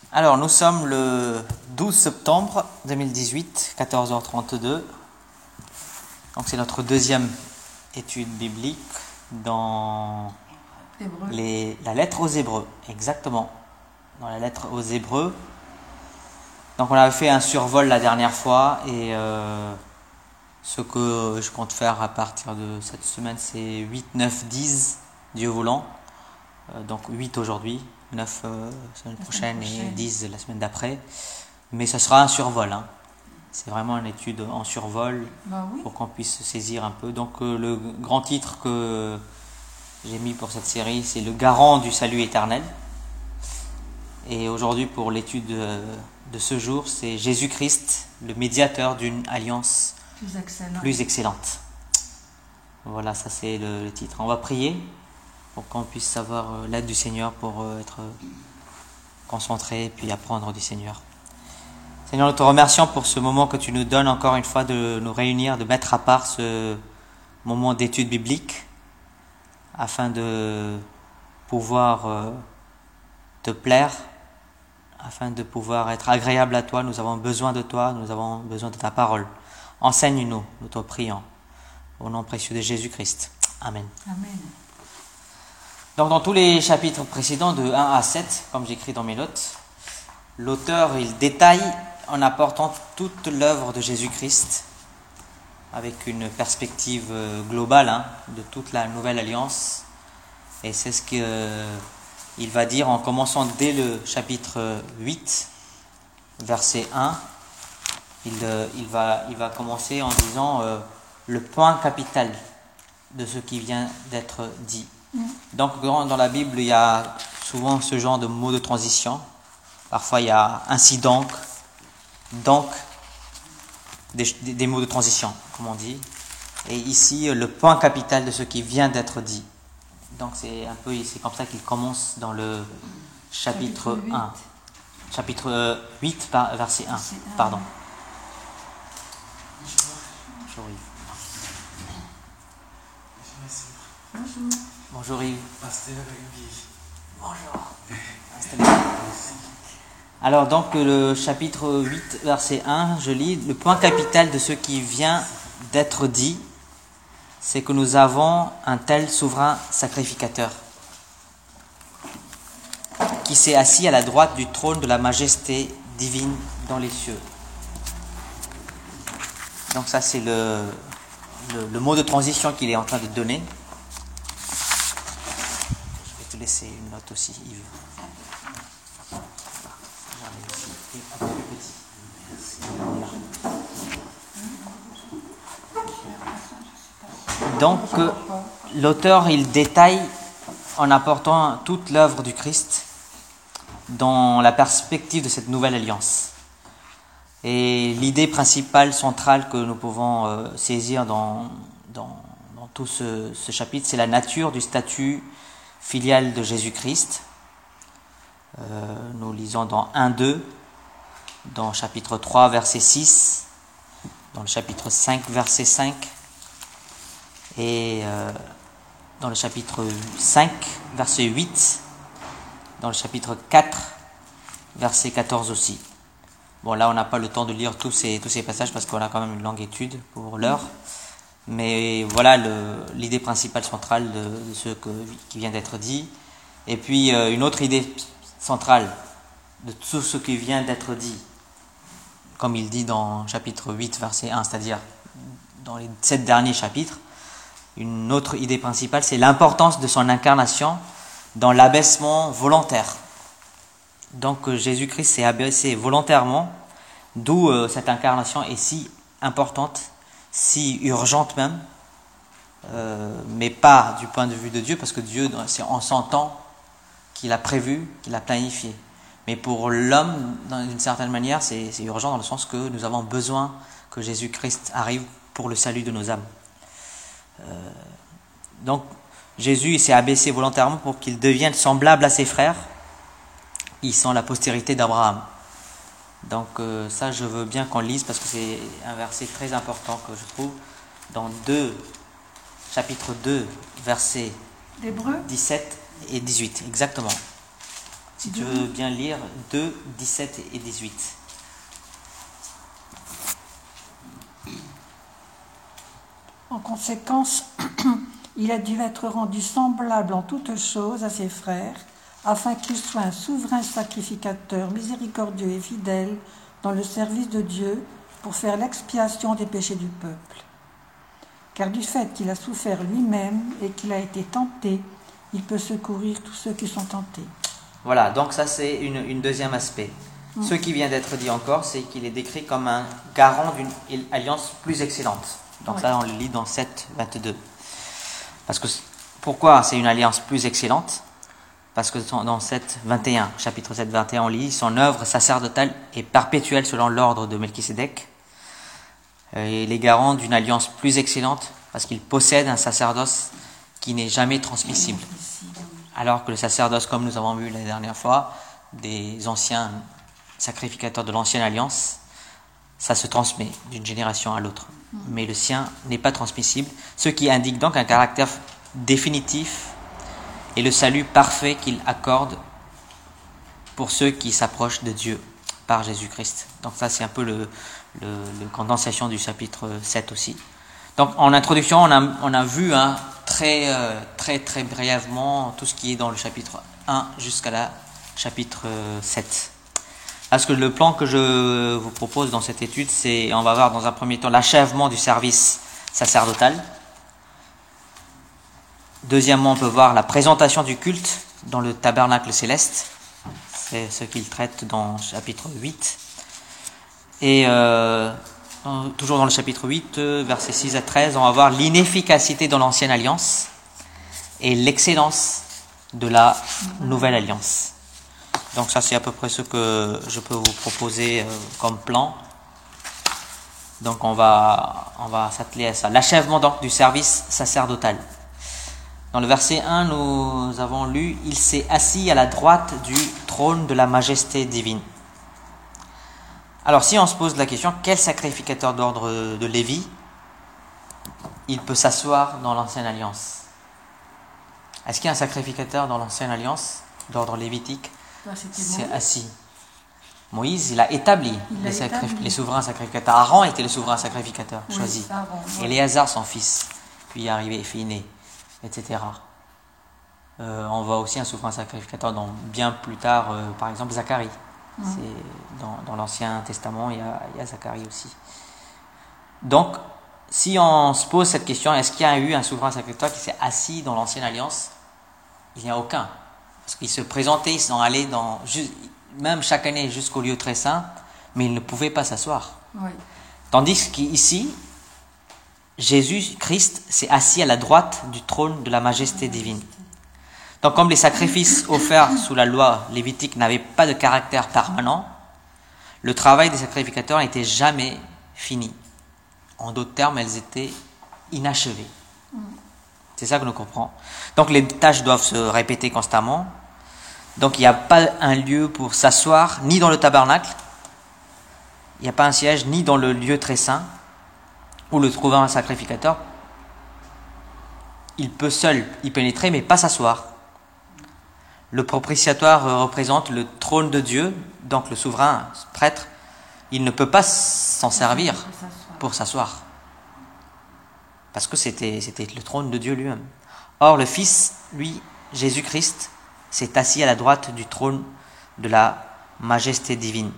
Alors, nous sommes le 12 septembre 2018, 14h32. Donc, c'est notre deuxième étude biblique dans la lettre aux Hébreux. Exactement, dans la lettre aux Hébreux. Donc, on avait fait un survol la dernière fois et ce que je compte faire à partir de cette semaine, c'est 8, 9, 10, Dieu voulant. Donc 8 aujourd'hui, 9 semaine prochaine et 10 la semaine d'après. Mais ce sera un survol. C'est vraiment une étude en survol pour qu'on puisse se saisir un peu. Donc le grand titre que j'ai mis pour cette série, c'est le garant du salut éternel. Et aujourd'hui, pour l'étude de ce jour, c'est Jésus-Christ, le médiateur d'une alliance plus excellente. Voilà, ça c'est le titre. On va prier pour qu'on puisse avoir l'aide du Seigneur pour être concentré et puis apprendre du Seigneur. Seigneur, nous te remercions pour ce moment que tu nous donnes encore une fois de nous réunir, de mettre à part ce moment d'étude biblique afin de pouvoir te plaire, afin de pouvoir être agréable à toi. Nous avons besoin de toi, nous avons besoin de ta parole. Enseigne-nous, nous te prions. Au nom précieux de Jésus-Christ. Amen. Amen. Donc dans tous les chapitres précédents, de 1 à 7, comme j'écris dans mes notes, l'auteur il détaille en apportant toute l'œuvre de Jésus-Christ avec une perspective globale de toute la nouvelle alliance. Et c'est ce qu'il va dire en commençant dès le chapitre 8, verset 1. Il va commencer en disant le point capital de ce qui vient d'être dit. Donc dans la Bible, il y a souvent ce genre de mots de transition. Parfois il y a ainsi donc, des mots de transition, comme on dit. Et ici, le point capital de ce qui vient d'être dit. Donc c'est comme ça qu'il commence dans le chapitre 1. Chapitre 8, verset 1. Pardon. Bonjour. Bonjour Yves. Bonjour. Alors donc le chapitre 8 verset 1, je lis, le point capital de ce qui vient d'être dit, c'est que nous avons un tel souverain sacrificateur qui s'est assis à la droite du trône de la majesté divine dans les cieux. Donc ça c'est le mot de transition qu'il est en train de donner. Laisser une note aussi, Yves. Donc, l'auteur, il détaille en apportant toute l'œuvre du Christ dans la perspective de cette nouvelle alliance. Et l'idée principale, centrale que nous pouvons saisir dans tout ce chapitre, c'est la nature du statut filiale de Jésus-Christ. Nous lisons dans 1-2, dans chapitre 3, verset 6, dans le chapitre 5, verset 5, et dans le chapitre 5, verset 8, dans le chapitre 4, verset 14 aussi. Bon, là, on n'a pas le temps de lire tous ces passages parce qu'on a quand même une longue étude pour l'heure. Mais voilà l'idée principale centrale de ce qui vient d'être dit. Et puis une autre idée centrale de tout ce qui vient d'être dit, comme il dit dans chapitre 8, verset 1, c'est-à-dire dans les 7 derniers chapitres. Une autre idée principale, c'est l'importance de son incarnation dans l'abaissement volontaire. Donc Jésus-Christ s'est abaissé volontairement, d'où cette incarnation est si importante, si urgente même, mais pas du point de vue de Dieu, parce que Dieu, c'est en son temps qu'il a prévu, qu'il a planifié. Mais pour l'homme, d'une certaine manière, c'est urgent dans le sens que nous avons besoin que Jésus-Christ arrive pour le salut de nos âmes. Donc, Jésus s'est abaissé volontairement pour qu'il devienne semblable à ses frères, qui sont la postérité d'Abraham. Donc ça, je veux bien qu'on lise parce que c'est un verset très important que je trouve dans chapitre 2, versets 17 et 18, exactement. Si tu veux bien lire 2, 17 et 18. En conséquence, il a dû être rendu semblable en toutes choses à ses frères, afin qu'il soit un souverain sacrificateur miséricordieux et fidèle dans le service de Dieu pour faire l'expiation des péchés du peuple. Car du fait qu'il a souffert lui-même et qu'il a été tenté, il peut secourir tous ceux qui sont tentés. Voilà, donc ça c'est une deuxième aspect. Ce qui vient d'être dit encore, c'est qu'il est décrit comme un garant d'une alliance plus excellente. Donc ça on le lit dans 7, 22. Parce que, pourquoi c'est une alliance plus excellente? Parce que dans 7, 21, chapitre 7, 21, on lit « Son œuvre sacerdotale est perpétuelle selon l'ordre de Melchisédek. Il est garant d'une alliance plus excellente parce qu'il possède un sacerdoce qui n'est jamais transmissible. » Alors que le sacerdoce, comme nous avons vu la dernière fois, des anciens sacrificateurs de l'ancienne alliance, ça se transmet d'une génération à l'autre. Mais le sien n'est pas transmissible, ce qui indique donc un caractère définitif et le salut parfait qu'il accorde pour ceux qui s'approchent de Dieu par Jésus-Christ. Donc ça c'est un peu le condensation du chapitre 7 aussi. Donc en introduction on a vu très brièvement tout ce qui est dans le chapitre 1 jusqu'à la chapitre 7. Parce que le plan que je vous propose dans cette étude, c'est, on va voir dans un premier temps l'achèvement du service sacerdotal. Deuxièmement, on peut voir la présentation du culte dans le tabernacle céleste. C'est ce qu'il traite dans le chapitre 8. Et toujours dans le chapitre 8, versets 6 à 13, on va voir l'inefficacité de l'ancienne alliance et l'excellence de la nouvelle alliance. Donc ça c'est à peu près ce que je peux vous proposer comme plan. Donc on va s'atteler à ça. L'achèvement donc du service sacerdotal. Dans le verset 1, nous avons lu « Il s'est assis à la droite du trône de la majesté divine ». Alors si on se pose la question, quel sacrificateur d'ordre de Lévi il peut s'asseoir dans l'ancienne alliance? Est-ce qu'il y a un sacrificateur dans l'ancienne alliance d'ordre lévitique? C'est assis. Moïse, il a établi les souverains sacrificateurs. Aaron était le souverain sacrificateur choisi. Éléazar, son fils, puis est arrivé Phiné, etc. On voit aussi un souverain sacrificateur bien plus tard, par exemple Zacharie. C'est dans l'Ancien Testament, il y a Zacharie aussi. Donc, si on se pose cette question, est-ce qu'il y a eu un souverain sacrificateur qui s'est assis dans l'Ancienne Alliance? Il n'y a aucun. Parce qu'ils se présentaient, ils sont allés même chaque année jusqu'au lieu très saint, mais ils ne pouvaient pas s'asseoir. Oui. Tandis qu'ici, Jésus-Christ s'est assis à la droite du trône de la majesté divine. Donc comme les sacrifices offerts sous la loi lévitique n'avaient pas de caractère permanent, le travail des sacrificateurs n'était jamais fini. En d'autres termes, elles étaient inachevées. C'est ça que nous comprenons. Donc les tâches doivent se répéter constamment. Donc il n'y a pas un lieu pour s'asseoir, ni dans le tabernacle, il n'y a pas un siège, ni dans le lieu très saint, où le trouvant un sacrificateur, il peut seul y pénétrer, mais pas s'asseoir. Le propitiatoire représente le trône de Dieu, donc le souverain prêtre, il ne peut pas s'en servir pour s'asseoir. Parce que c'était le trône de Dieu lui-même. Or, le Fils, lui, Jésus-Christ, s'est assis à la droite du trône de la majesté divine.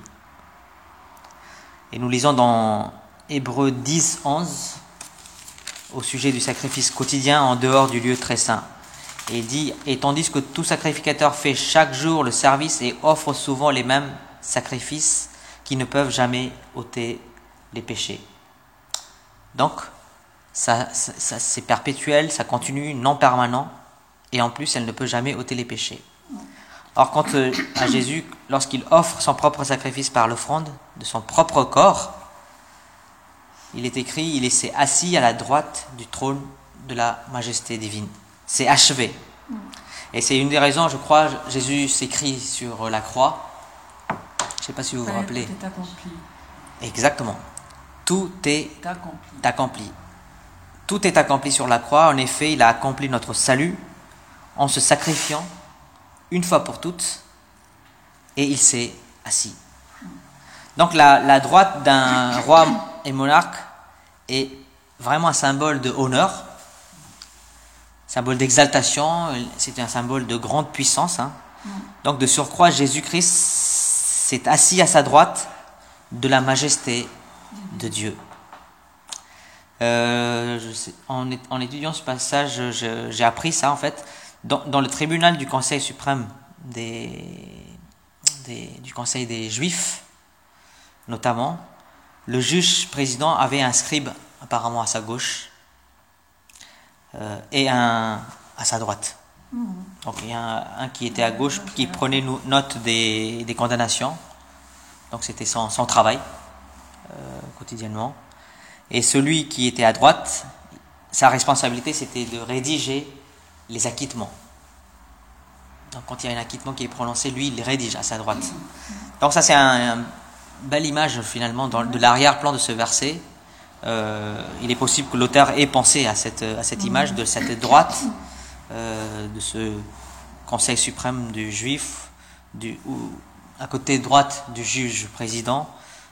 Et nous lisons dans Hébreux 10, 11, au sujet du sacrifice quotidien en dehors du lieu très saint. Et il dit « Et tandis que tout sacrificateur fait chaque jour le service et offre souvent les mêmes sacrifices qui ne peuvent jamais ôter les péchés. » Donc, ça c'est perpétuel, ça continue, non permanent, et en plus, elle ne peut jamais ôter les péchés. Or, quant à Jésus, lorsqu'il offre son propre sacrifice par l'offrande de son propre corps, il est écrit, il s'est assis à la droite du trône de la majesté divine. C'est achevé. Et c'est une des raisons, je crois, Jésus s'écrit sur la croix. Je ne sais pas si vous vous rappelez. Tout est accompli. Exactement. Tout est accompli. Tout est accompli sur la croix. En effet, il a accompli notre salut en se sacrifiant une fois pour toutes et il s'est assis. Donc la droite d'un roi et monarque est vraiment un symbole de honneur, symbole d'exaltation, c'est un symbole de grande puissance. Donc de surcroît, Jésus-Christ s'est assis à sa droite de la majesté de Dieu. En étudiant ce passage, j'ai appris ça en fait. Dans le tribunal du Conseil suprême du Conseil des Juifs, notamment, le juge président avait un scribe apparemment à sa gauche et un à sa droite. Donc il y a un qui était à gauche qui prenait note des condamnations. Donc c'était son travail quotidiennement. Et celui qui était à droite, sa responsabilité c'était de rédiger les acquittements. Donc quand il y a un acquittement qui est prononcé, lui il rédige à sa droite. Donc ça c'est une belle image finalement de l'arrière-plan de ce verset. Il est possible que l'auteur ait pensé à cette image de cette droite, de ce conseil suprême du juif, à côté droite du juge président.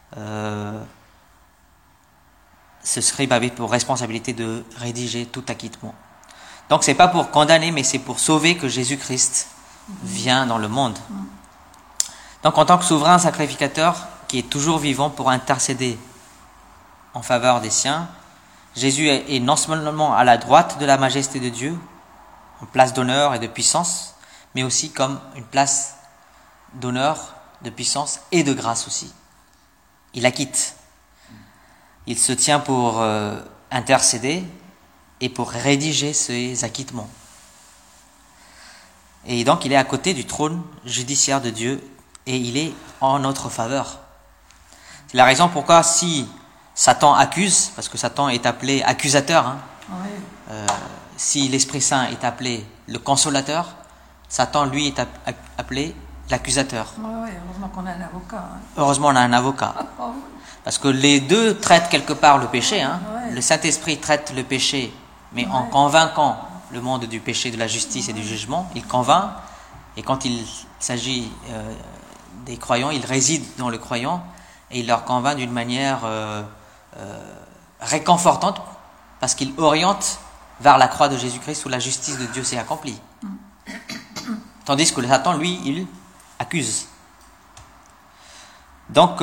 Ce scribe avait pour responsabilité de rédiger tout acquittement. Donc c'est pas pour condamner, mais c'est pour sauver que Jésus-Christ vient dans le monde. Donc en tant que souverain sacrificateur qui est toujours vivant pour intercéder en faveur des siens, Jésus est non seulement à la droite de la majesté de Dieu, en place d'honneur et de puissance, mais aussi comme une place d'honneur, de puissance et de grâce aussi. Il acquitte. Il se tient pour intercéder et pour rédiger ces acquittements. Et donc il est à côté du trône judiciaire de Dieu et il est en notre faveur. C'est la raison pourquoi si Satan accuse, parce que Satan est appelé accusateur, si l'Esprit Saint est appelé le consolateur, Satan lui est appelé l'accusateur. Heureusement qu'on a un avocat. Heureusement on a un avocat. Parce que les deux traitent quelque part le péché. Le Saint-Esprit traite le péché, mais en convainquant le monde du péché, de la justice et du jugement, il convainc. Et quand il s'agit des croyants, il réside dans le croyant et il leur convainc d'une manière réconfortante parce qu'il oriente vers la croix de Jésus-Christ où la justice de Dieu s'est accomplie. Tandis que le Satan, lui, il accuse. Donc,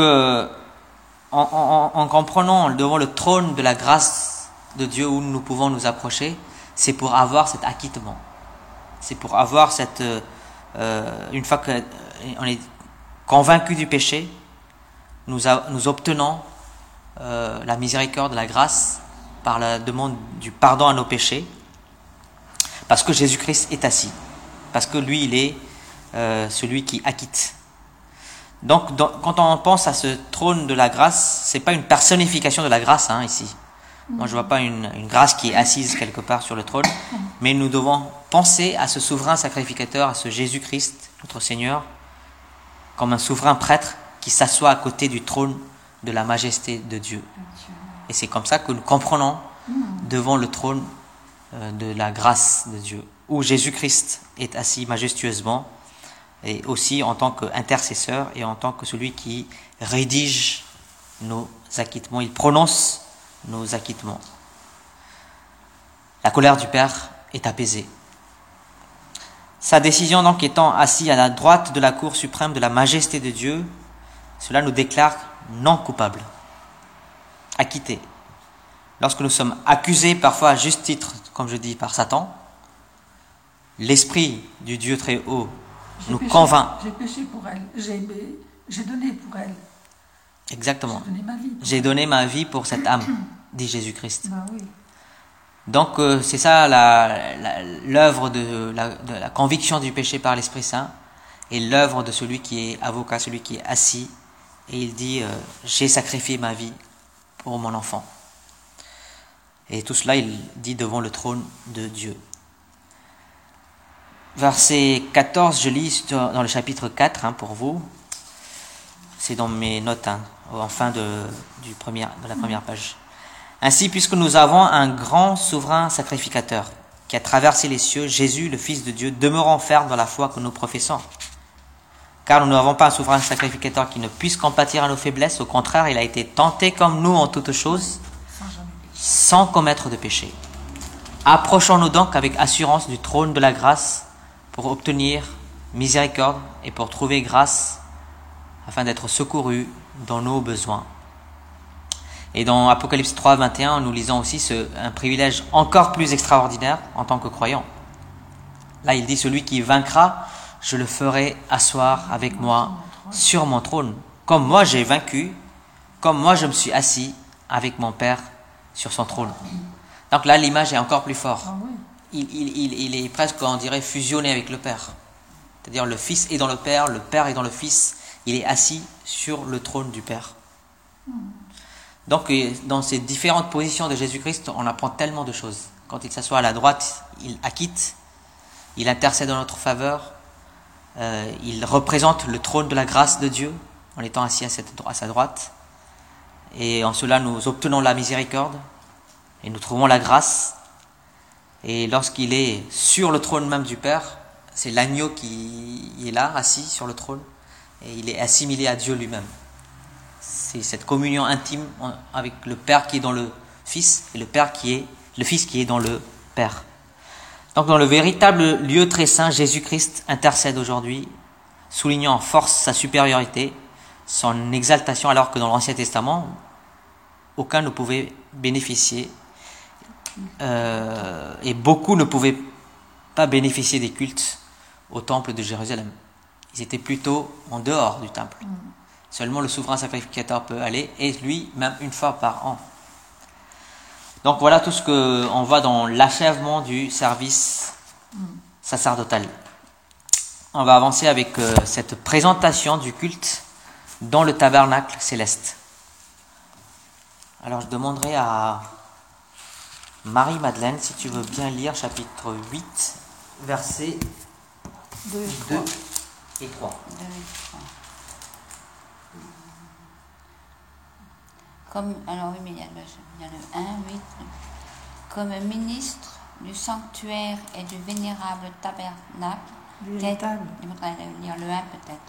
en comprenant devant le trône de la grâce de Dieu où nous pouvons nous approcher, c'est pour avoir cet acquittement. C'est pour avoir cette... une fois qu'on est convaincu du péché, nous obtenons la miséricorde, la grâce par la demande du pardon à nos péchés, parce que Jésus-Christ est assis, parce que lui, il est celui qui acquitte. Donc, quand on pense à ce trône de la grâce, c'est pas une personnification de la grâce ici. Moi, je vois pas une grâce qui est assise quelque part sur le trône, mais nous devons penser à ce souverain sacrificateur, à ce Jésus-Christ, notre Seigneur, comme un souverain prêtre qui s'assoit à côté du trône de la majesté de Dieu. Et c'est comme ça que nous comprenons devant le trône de la grâce de Dieu, où Jésus-Christ est assis majestueusement, et aussi en tant qu'intercesseur et en tant que celui qui rédige nos acquittements. Il prononce nos acquittements. La colère du Père est apaisée. Sa décision donc étant assis à la droite de la cour suprême de la majesté de Dieu, cela nous déclare non coupables, acquittés. Lorsque nous sommes accusés, parfois à juste titre, comme je dis, par Satan, l'Esprit du Dieu très haut nous convainc. J'ai péché pour elle, j'ai donné pour elle. Exactement. J'ai donné ma vie. J'ai donné ma vie pour cette âme, dit Jésus-Christ. Oui. Donc c'est ça l'œuvre de la conviction du péché par l'Esprit Saint et l'œuvre de celui qui est avocat, celui qui est assis. Et il dit, j'ai sacrifié ma vie pour mon enfant. Et tout cela, il dit devant le trône de Dieu. Verset 14, je lis dans le chapitre 4 pour vous. C'est dans mes notes, en fin de la première page. Ainsi, puisque nous avons un grand souverain sacrificateur qui a traversé les cieux, Jésus, le Fils de Dieu, demeurant ferme dans la foi que nous professons. Car nous n'avons pas un souverain sacrificateur qui ne puisse compatir à nos faiblesses. Au contraire, il a été tenté comme nous en toutes choses, sans commettre de péché. Approchons-nous donc avec assurance du trône de la grâce pour obtenir miséricorde et pour trouver grâce afin d'être secourus dans nos besoins. Et dans Apocalypse 3, 21, nous lisons aussi un privilège encore plus extraordinaire en tant que croyant. Là, il dit, celui qui vaincra, je le ferai asseoir avec moi sur mon trône. Comme moi j'ai vaincu, comme moi je me suis assis avec mon Père sur son trône. Donc là, l'image est encore plus forte. Il est presque, on dirait, fusionné avec le Père. C'est-à-dire le Fils est dans le Père est dans le Fils. Il est assis sur le trône du Père. Donc, dans ces différentes positions de Jésus-Christ, on apprend tellement de choses. Quand il s'assoit à la droite, il acquitte, il intercède en notre faveur, il représente le trône de la grâce de Dieu en étant assis à sa droite. Et en cela, nous obtenons la miséricorde et nous trouvons la grâce. Et lorsqu'il est sur le trône même du Père, c'est l'agneau qui est là, assis sur le trône, et il est assimilé à Dieu lui-même. C'est cette communion intime avec le Père qui est dans le Fils et le Fils qui est dans le Père. Donc dans le véritable lieu très saint, Jésus-Christ intercède aujourd'hui, soulignant en force sa supériorité, son exaltation, alors que dans l'Ancien Testament, aucun ne pouvait bénéficier et beaucoup ne pouvaient pas bénéficier des cultes au temple de Jérusalem. Ils étaient plutôt en dehors du temple. Seulement le souverain sacrificateur peut aller, et lui, même une fois par an. Donc voilà tout ce qu'on voit dans l'achèvement du service sacerdotal. On va avancer avec cette présentation du culte dans le tabernacle céleste. Alors je demanderai à Marie-Madeleine, si tu veux bien lire chapitre 8, versets 2 et 3. Alors oui, mais il y a le 1, 8. Comme ministre du sanctuaire et du vénérable tabernacle. Il faudrait lire le 1 peut-être.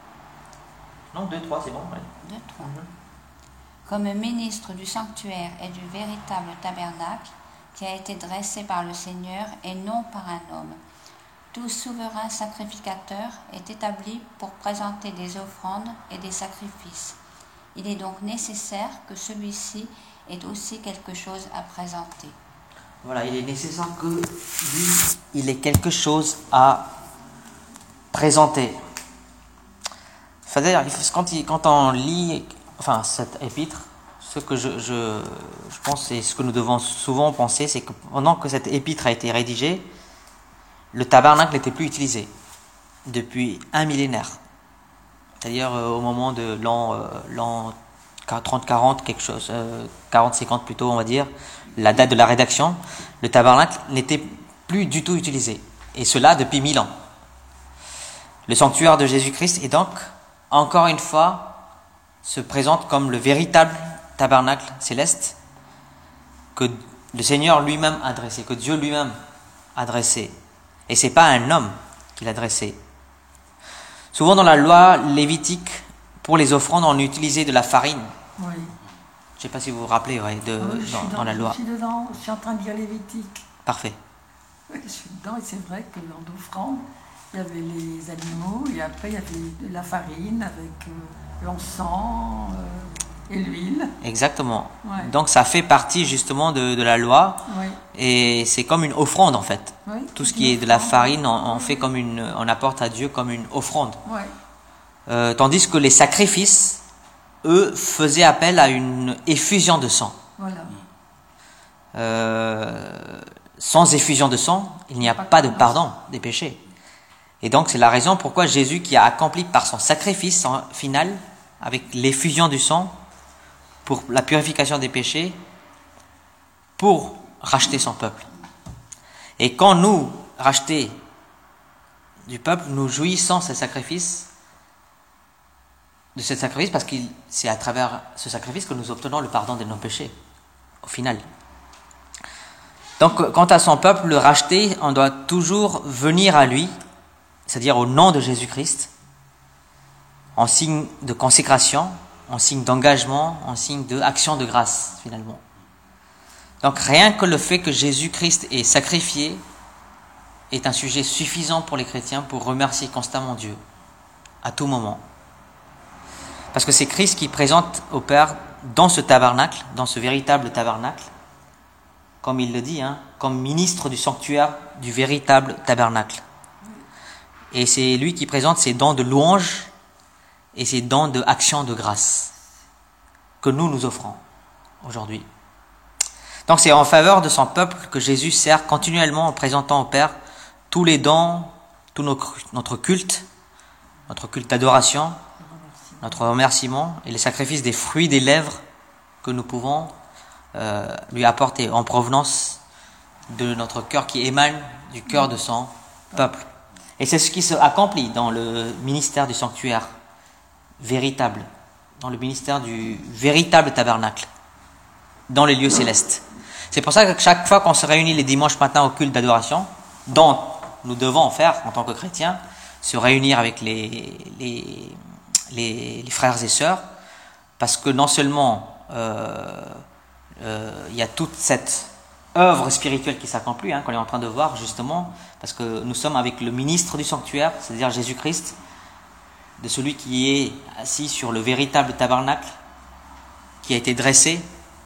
Non, 2, 3, c'est bon. Ouais. 2, 3. Comme ministre du sanctuaire et du véritable tabernacle qui a été dressé par le Seigneur et non par un homme. Tout souverain sacrificateur est établi pour présenter des offrandes et des sacrifices. Il est donc nécessaire que celui-ci ait aussi quelque chose à présenter. Voilà, il est nécessaire que lui, il ait quelque chose à présenter. C'est-à-dire, quand on lit cette épître, ce que je pense, et ce que nous devons souvent penser, c'est que pendant que cette épître a été rédigée, le tabernacle n'était plus utilisé depuis un millénaire. C'est-à-dire au moment de l'an 30-40, quelque chose, 40-50 plutôt, on va dire, la date de la rédaction, le tabernacle n'était plus du tout utilisé. Et cela depuis 1000 ans. Le sanctuaire de Jésus-Christ est donc, encore une fois, se présente comme le véritable tabernacle céleste que le Seigneur lui-même a dressé, que Dieu lui-même a dressé. Et ce n'est pas un homme qui l'a dressé. Souvent dans la loi lévitique, pour les offrandes, on utilisait de la farine. Oui. Je ne sais pas si vous vous rappelez dans la loi. Je suis dedans, je suis en train de lire Lévitique. Parfait. Oui, je suis dedans et c'est vrai que dans l'offrande, il y avait les animaux et après il y avait de la farine avec l'encens et l'huile. Exactement. Ouais. Donc ça fait partie justement de la loi. Oui. Et c'est comme une offrande en fait. Oui, tout ce qui est de la farine, on fait comme on apporte à Dieu comme une offrande. Oui. Tandis que les sacrifices, eux, faisaient appel à une effusion de sang. Voilà. Sans effusion de sang, il n'y a pas de pardon des péchés. Et donc c'est la raison pourquoi Jésus, qui a accompli par son sacrifice final, avec l'effusion du sang, pour la purification des péchés, pour racheter son peuple. Et quand nous, rachetés du peuple, nous jouissons de ce sacrifice, parce que c'est à travers ce sacrifice que nous obtenons le pardon de nos péchés, au final. Donc, quant à son peuple, le racheté, on doit toujours venir à lui, c'est-à-dire au nom de Jésus-Christ, en signe de consécration, en signe d'engagement, en signe d'action de grâce, finalement. Donc rien que le fait que Jésus-Christ est sacrifié est un sujet suffisant pour les chrétiens pour remercier constamment Dieu, à tout moment. Parce que c'est Christ qui présente au Père dans ce tabernacle, dans ce véritable tabernacle, comme il le dit, comme ministre du sanctuaire du véritable tabernacle. Et c'est lui qui présente ses dons de louange et ses dons d'action de grâce que nous offrons aujourd'hui. Donc c'est en faveur de son peuple que Jésus sert continuellement en présentant au Père tous les dons, tout notre culte d'adoration, notre remerciement et les sacrifices des fruits des lèvres que nous pouvons lui apporter en provenance de notre cœur qui émane du cœur de son peuple. Et c'est ce qui se accomplit dans le ministère du sanctuaire véritable, dans le ministère du véritable tabernacle, dans les lieux célestes. C'est pour ça que chaque fois qu'on se réunit les dimanches matins au culte d'adoration, dont nous devons faire en tant que chrétiens, se réunir avec les frères et sœurs, parce que non seulement il y a toute cette œuvre spirituelle qui s'accomplit, qu'on est en train de voir justement, parce que nous sommes avec le ministre du sanctuaire, c'est-à-dire Jésus-Christ, de celui qui est assis sur le véritable tabernacle, qui a été dressé,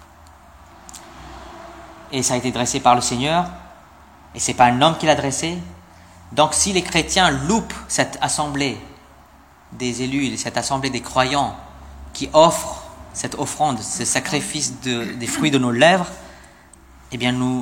et ça a été dressé par le Seigneur, et c'est pas un homme qui l'a dressé. Donc si les chrétiens loupent cette assemblée des élus, cette assemblée des croyants qui offrent cette offrande, ce sacrifice des fruits de nos lèvres, eh bien nous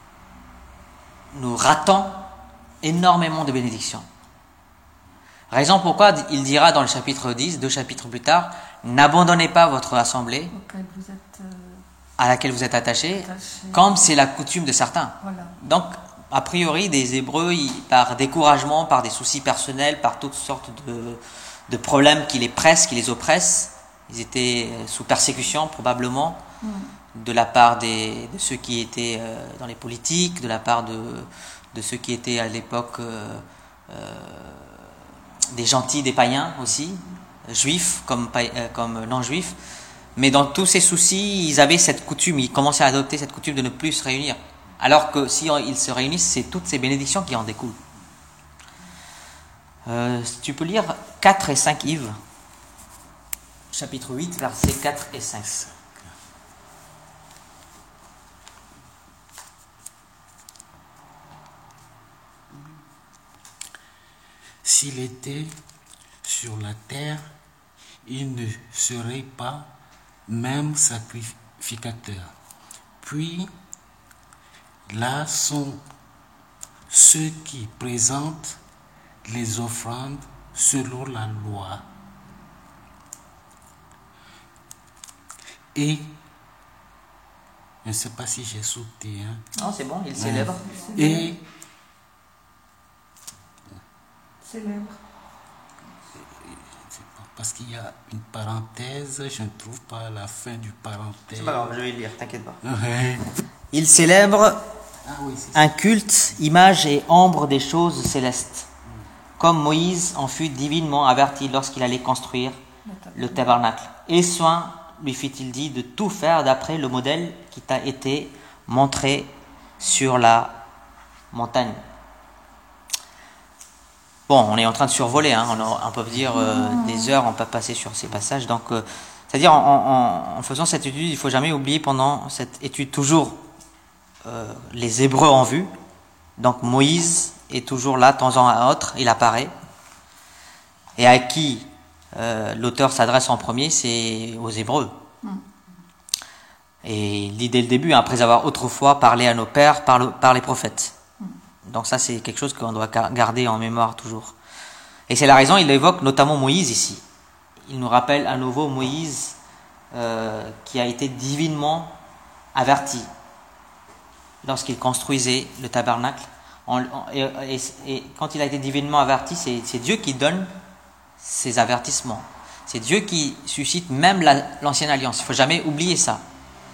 ratons énormément de bénédictions. Raison pourquoi il dira dans le chapitre 10, 2 chapitres plus tard, n'abandonnez pas votre assemblée à laquelle vous êtes attachés, comme c'est la coutume de certains. Voilà. Donc, a priori, des Hébreux, par découragement, par des soucis personnels, par toutes sortes de problèmes qui les pressent, qui les oppressent, ils étaient sous persécution probablement, de la part de ceux qui étaient dans les politiques, de la part de ceux qui étaient à l'époque des gentils, des païens aussi, juifs comme non-juifs. Mais dans tous ces soucis, ils avaient cette coutume, ils commençaient à adopter cette coutume de ne plus se réunir. Alors que si ils se réunissent, c'est toutes ces bénédictions qui en découlent. Tu peux lire 4 et 5 Yves, chapitre 8, versets 4 et 5. S'il était sur la terre, il ne serait pas même sacrificateur. Puis, là sont ceux qui présentent les offrandes selon la loi. Et, je ne sais pas si j'ai sauté. Non, c'est bon, il célèbre. Et, célèbre. Parce qu'il y a une parenthèse, je ne trouve pas la fin du parenthèse. C'est pas grave, je vais lire, t'inquiète pas. Ouais. Il célèbre un culte, image et ombre des choses célestes, comme Moïse en fut divinement averti lorsqu'il allait construire le tabernacle. Et soin lui fit-il dit de tout faire d'après le modèle qui t'a été montré sur la montagne. Bon, on est en train de survoler, on peut dire des heures, on peut passer sur ces passages. Donc, c'est-à-dire, en faisant cette étude, il ne faut jamais oublier pendant cette étude toujours les Hébreux en vue. Donc, Moïse est toujours là, de temps en autre, il apparaît. Et à qui l'auteur s'adresse en premier, c'est aux Hébreux. Et il dit dès le début, après avoir autrefois parlé à nos pères par les prophètes. Donc ça, c'est quelque chose qu'on doit garder en mémoire toujours. Et c'est la raison, il évoque notamment Moïse ici. Il nous rappelle à nouveau Moïse qui a été divinement averti lorsqu'il construisait le tabernacle. Et quand il a été divinement averti, c'est Dieu qui donne ces avertissements. C'est Dieu qui suscite même l'ancienne alliance. Il ne faut jamais oublier ça.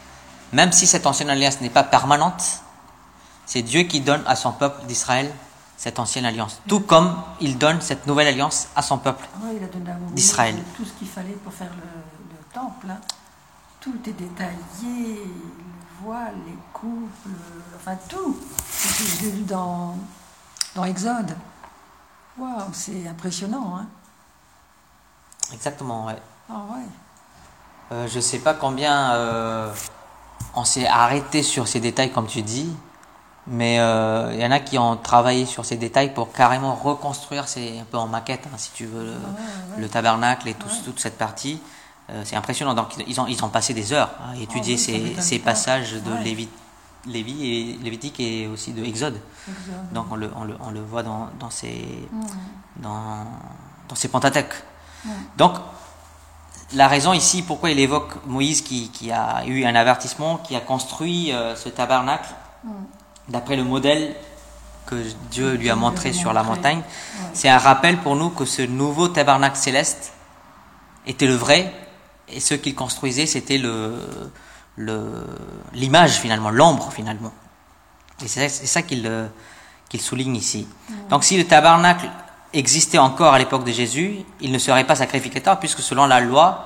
Même si cette ancienne alliance n'est pas permanente, c'est Dieu qui donne à son peuple d'Israël cette ancienne alliance. Tout comme il donne cette nouvelle alliance à son peuple Oui, il a donné à Moïse d'Israël. tout ce qu'il fallait pour faire le temple. Hein. Tout est détaillé, le voile, les coupes, enfin tout. J'ai lu dans Exode. Waouh, c'est impressionnant. Hein. Exactement, ouais. Ah ouais. Je ne sais pas combien on s'est arrêté sur ces détails, comme tu dis, mais il y en a qui ont travaillé sur ces détails pour carrément reconstruire, c'est un peu en maquette, hein, si tu veux, le tabernacle et toute cette partie. C'est impressionnant. Donc, ils ont passé des heures à étudier ces passages de Lévitique et aussi de Exode. Donc, on le voit dans ces Pentateuques. Donc, la raison ici, pourquoi il évoque Moïse qui a eu un avertissement, qui a construit ce tabernacle d'après le modèle que Dieu lui a montré sur la montagne, c'est un rappel pour nous que ce nouveau tabernacle céleste était le vrai, et ce qu'il construisait, c'était l'image finalement, l'ombre finalement. Et c'est ça qu'il souligne ici. Donc si le tabernacle existait encore à l'époque de Jésus, il ne serait pas sacrificateur, puisque selon la loi,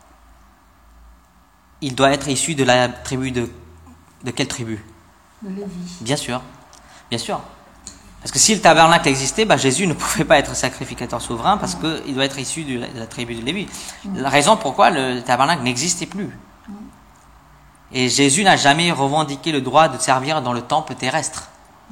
il doit être issu de la tribu de quelle tribu? De Lévi. Bien sûr. Parce que si le tabernacle existait, Jésus ne pouvait pas être sacrificateur souverain parce qu'il doit être issu de la tribu de Lévi. La raison pourquoi le tabernacle n'existait plus. Et Jésus n'a jamais revendiqué le droit de servir dans le temple terrestre.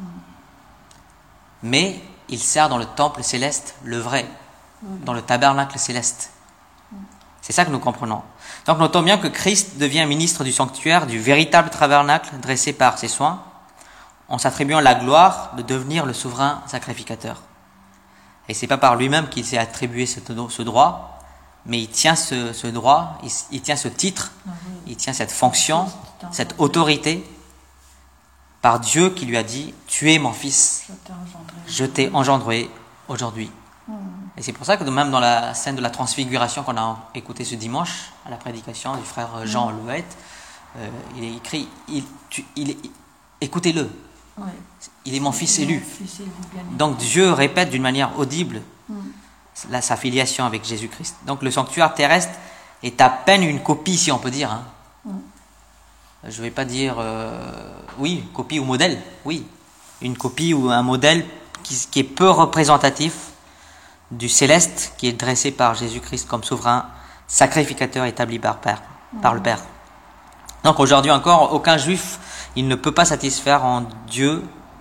Mais il sert dans le temple céleste, le vrai, dans le tabernacle céleste. C'est ça que nous comprenons. Donc notons bien que Christ devient ministre du sanctuaire, du véritable tabernacle dressé par ses soins, en s'attribuant la gloire de devenir le souverain sacrificateur. Et c'est pas par lui-même qu'il s'est attribué ce droit, mais il tient ce droit, il tient ce titre, il tient cette fonction, cette autorité, par Dieu qui lui a dit « Tu es mon fils, je t'ai engendré aujourd'hui ». Et c'est pour ça que même dans la scène de la transfiguration qu'on a écouté ce dimanche, à la prédication du frère Jean Louette, il est écrit écoutez-le, il est mon fils élu. Donc Dieu répète d'une manière audible sa filiation avec Jésus-Christ. Donc le sanctuaire terrestre est à peine une copie, si on peut dire. Je ne vais pas dire copie ou modèle, une copie ou un modèle qui est peu représentatif du céleste qui est dressé par Jésus-Christ comme souverain sacrificateur établi par le Père. Donc aujourd'hui encore, aucun juif, il ne peut pas satisfaire Dieu,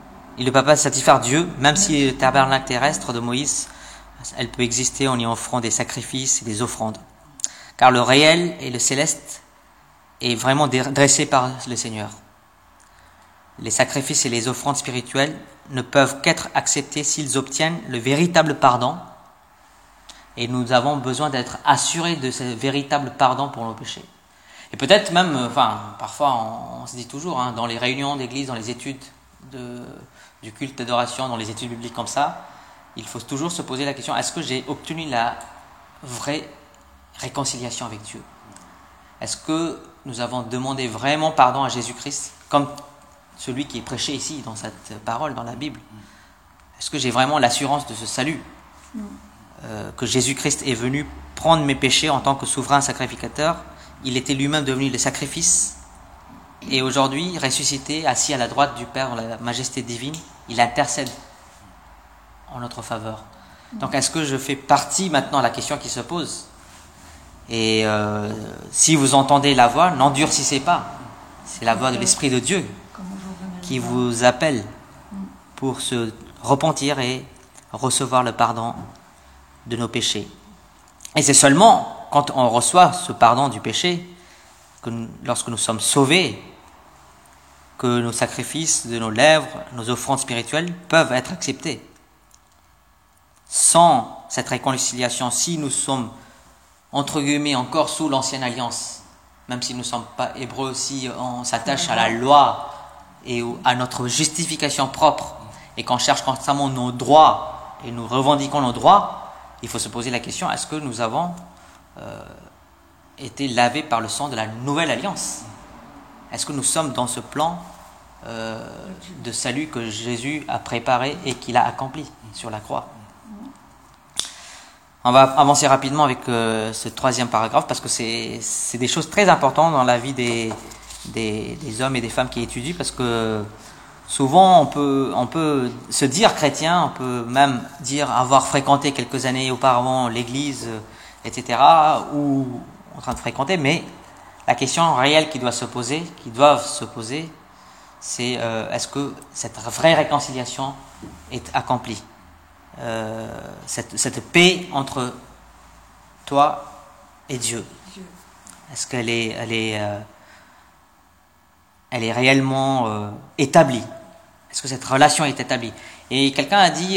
même si le tabernacle terrestre de Moïse, elle peut exister en y offrant des sacrifices et des offrandes. Car le réel et le céleste est vraiment dressé par le Seigneur. Les sacrifices et les offrandes spirituelles ne peuvent qu'être acceptés s'ils obtiennent le véritable pardon. Et nous avons besoin d'être assurés de ce véritable pardon pour nos péchés. Et peut-être même, parfois on se dit toujours, dans les réunions d'église, dans les études du culte d'adoration, dans les études bibliques comme ça, il faut toujours se poser la question, est-ce que j'ai obtenu la vraie réconciliation avec Dieu? Est-ce que nous avons demandé vraiment pardon à Jésus-Christ, comme celui qui est prêché ici dans cette parole, dans la Bible? Est-ce que j'ai vraiment l'assurance de ce salut? Que Jésus-Christ est venu prendre mes péchés en tant que souverain sacrificateur. Il était lui-même devenu le sacrifice. Et aujourd'hui, ressuscité, assis à la droite du Père dans la majesté divine, il intercède en notre faveur. Donc est-ce que je fais partie maintenant, la question qui se pose? Et si vous entendez la voix, n'endurcissez pas. C'est la voix de l'Esprit de Dieu qui vous appelle pour se repentir et recevoir le pardon de nos péchés. Et c'est seulement quand on reçoit ce pardon du péché, lorsque nous sommes sauvés, que nos sacrifices de nos lèvres, nos offrandes spirituelles peuvent être acceptés. Sans cette réconciliation, si nous sommes entre guillemets encore sous l'ancienne alliance, même si nous ne sommes pas hébreux, si on s'attache à la loi et à notre justification propre et qu'on cherche constamment nos droits et nous revendiquons nos droits, il faut se poser la question, est-ce que nous avons été lavés par le sang de la nouvelle alliance? Est-ce que nous sommes dans ce plan de salut que Jésus a préparé et qu'il a accompli sur la croix. On va avancer rapidement avec ce troisième paragraphe parce que c'est des choses très importantes dans la vie des hommes et des femmes qui étudient, parce que souvent on peut se dire chrétien, on peut même dire avoir fréquenté quelques années auparavant l'église, etc., ou en train de fréquenter, mais la question réelle qui doivent se poser, c'est est-ce que cette vraie réconciliation est accomplie, cette paix entre toi et Dieu, est-ce qu'elle est réellement établie? Est-ce que cette relation est établie? Et quelqu'un a dit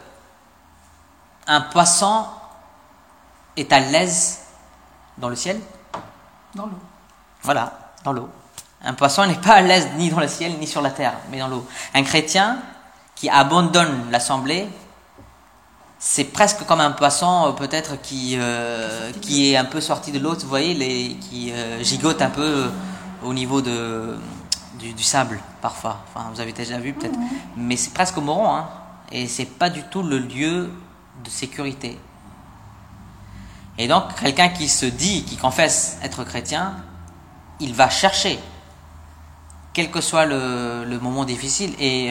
un poisson est à l'aise dans le ciel? Dans l'eau. Voilà, dans l'eau. Un poisson n'est pas à l'aise ni dans le ciel ni sur la terre, mais dans l'eau. Un chrétien qui abandonne l'assemblée, c'est presque comme un poisson peut-être qui est un peu sorti de l'eau, vous voyez, qui gigote un peu au niveau du sable parfois. Enfin, vous avez déjà vu peut-être, mais c'est presque moron, hein, et c'est pas du tout le lieu de sécurité. Et donc quelqu'un qui confesse être chrétien, il va chercher, quel que soit le moment difficile, et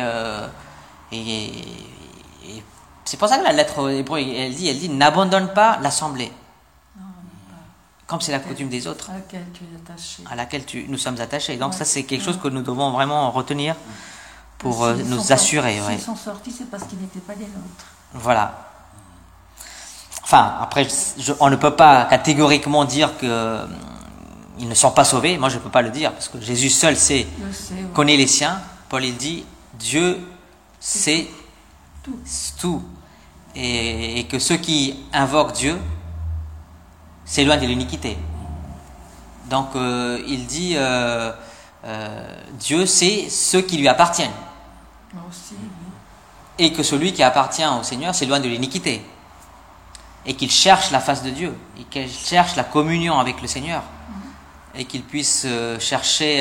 c'est pour ça que la lettre aux Hébreux, elle dit n'abandonne pas l'assemblée, comme c'est la coutume des autres, à laquelle tu es attaché. À laquelle nous sommes attachés. Donc ça, c'est quelque chose que nous devons vraiment retenir pour nous assurer. S'ils sont sortis, c'est parce qu'ils n'étaient pas des nôtres. Voilà. Enfin, après, on ne peut pas catégoriquement dire qu'ils ne sont pas sauvés. Moi, je ne peux pas le dire, parce que Jésus seul connaît les siens. Paul, il dit, Dieu sait tout. Et que ceux qui invoquent Dieu s'éloignent de l'iniquité. Donc, il dit, Dieu sait ceux qui lui appartiennent. Moi aussi, oui. Et que celui qui appartient au Seigneur s'éloigne de l'iniquité. Et qu'il cherche la face de Dieu, et qu'il cherche la communion avec le Seigneur, et qu'il puisse chercher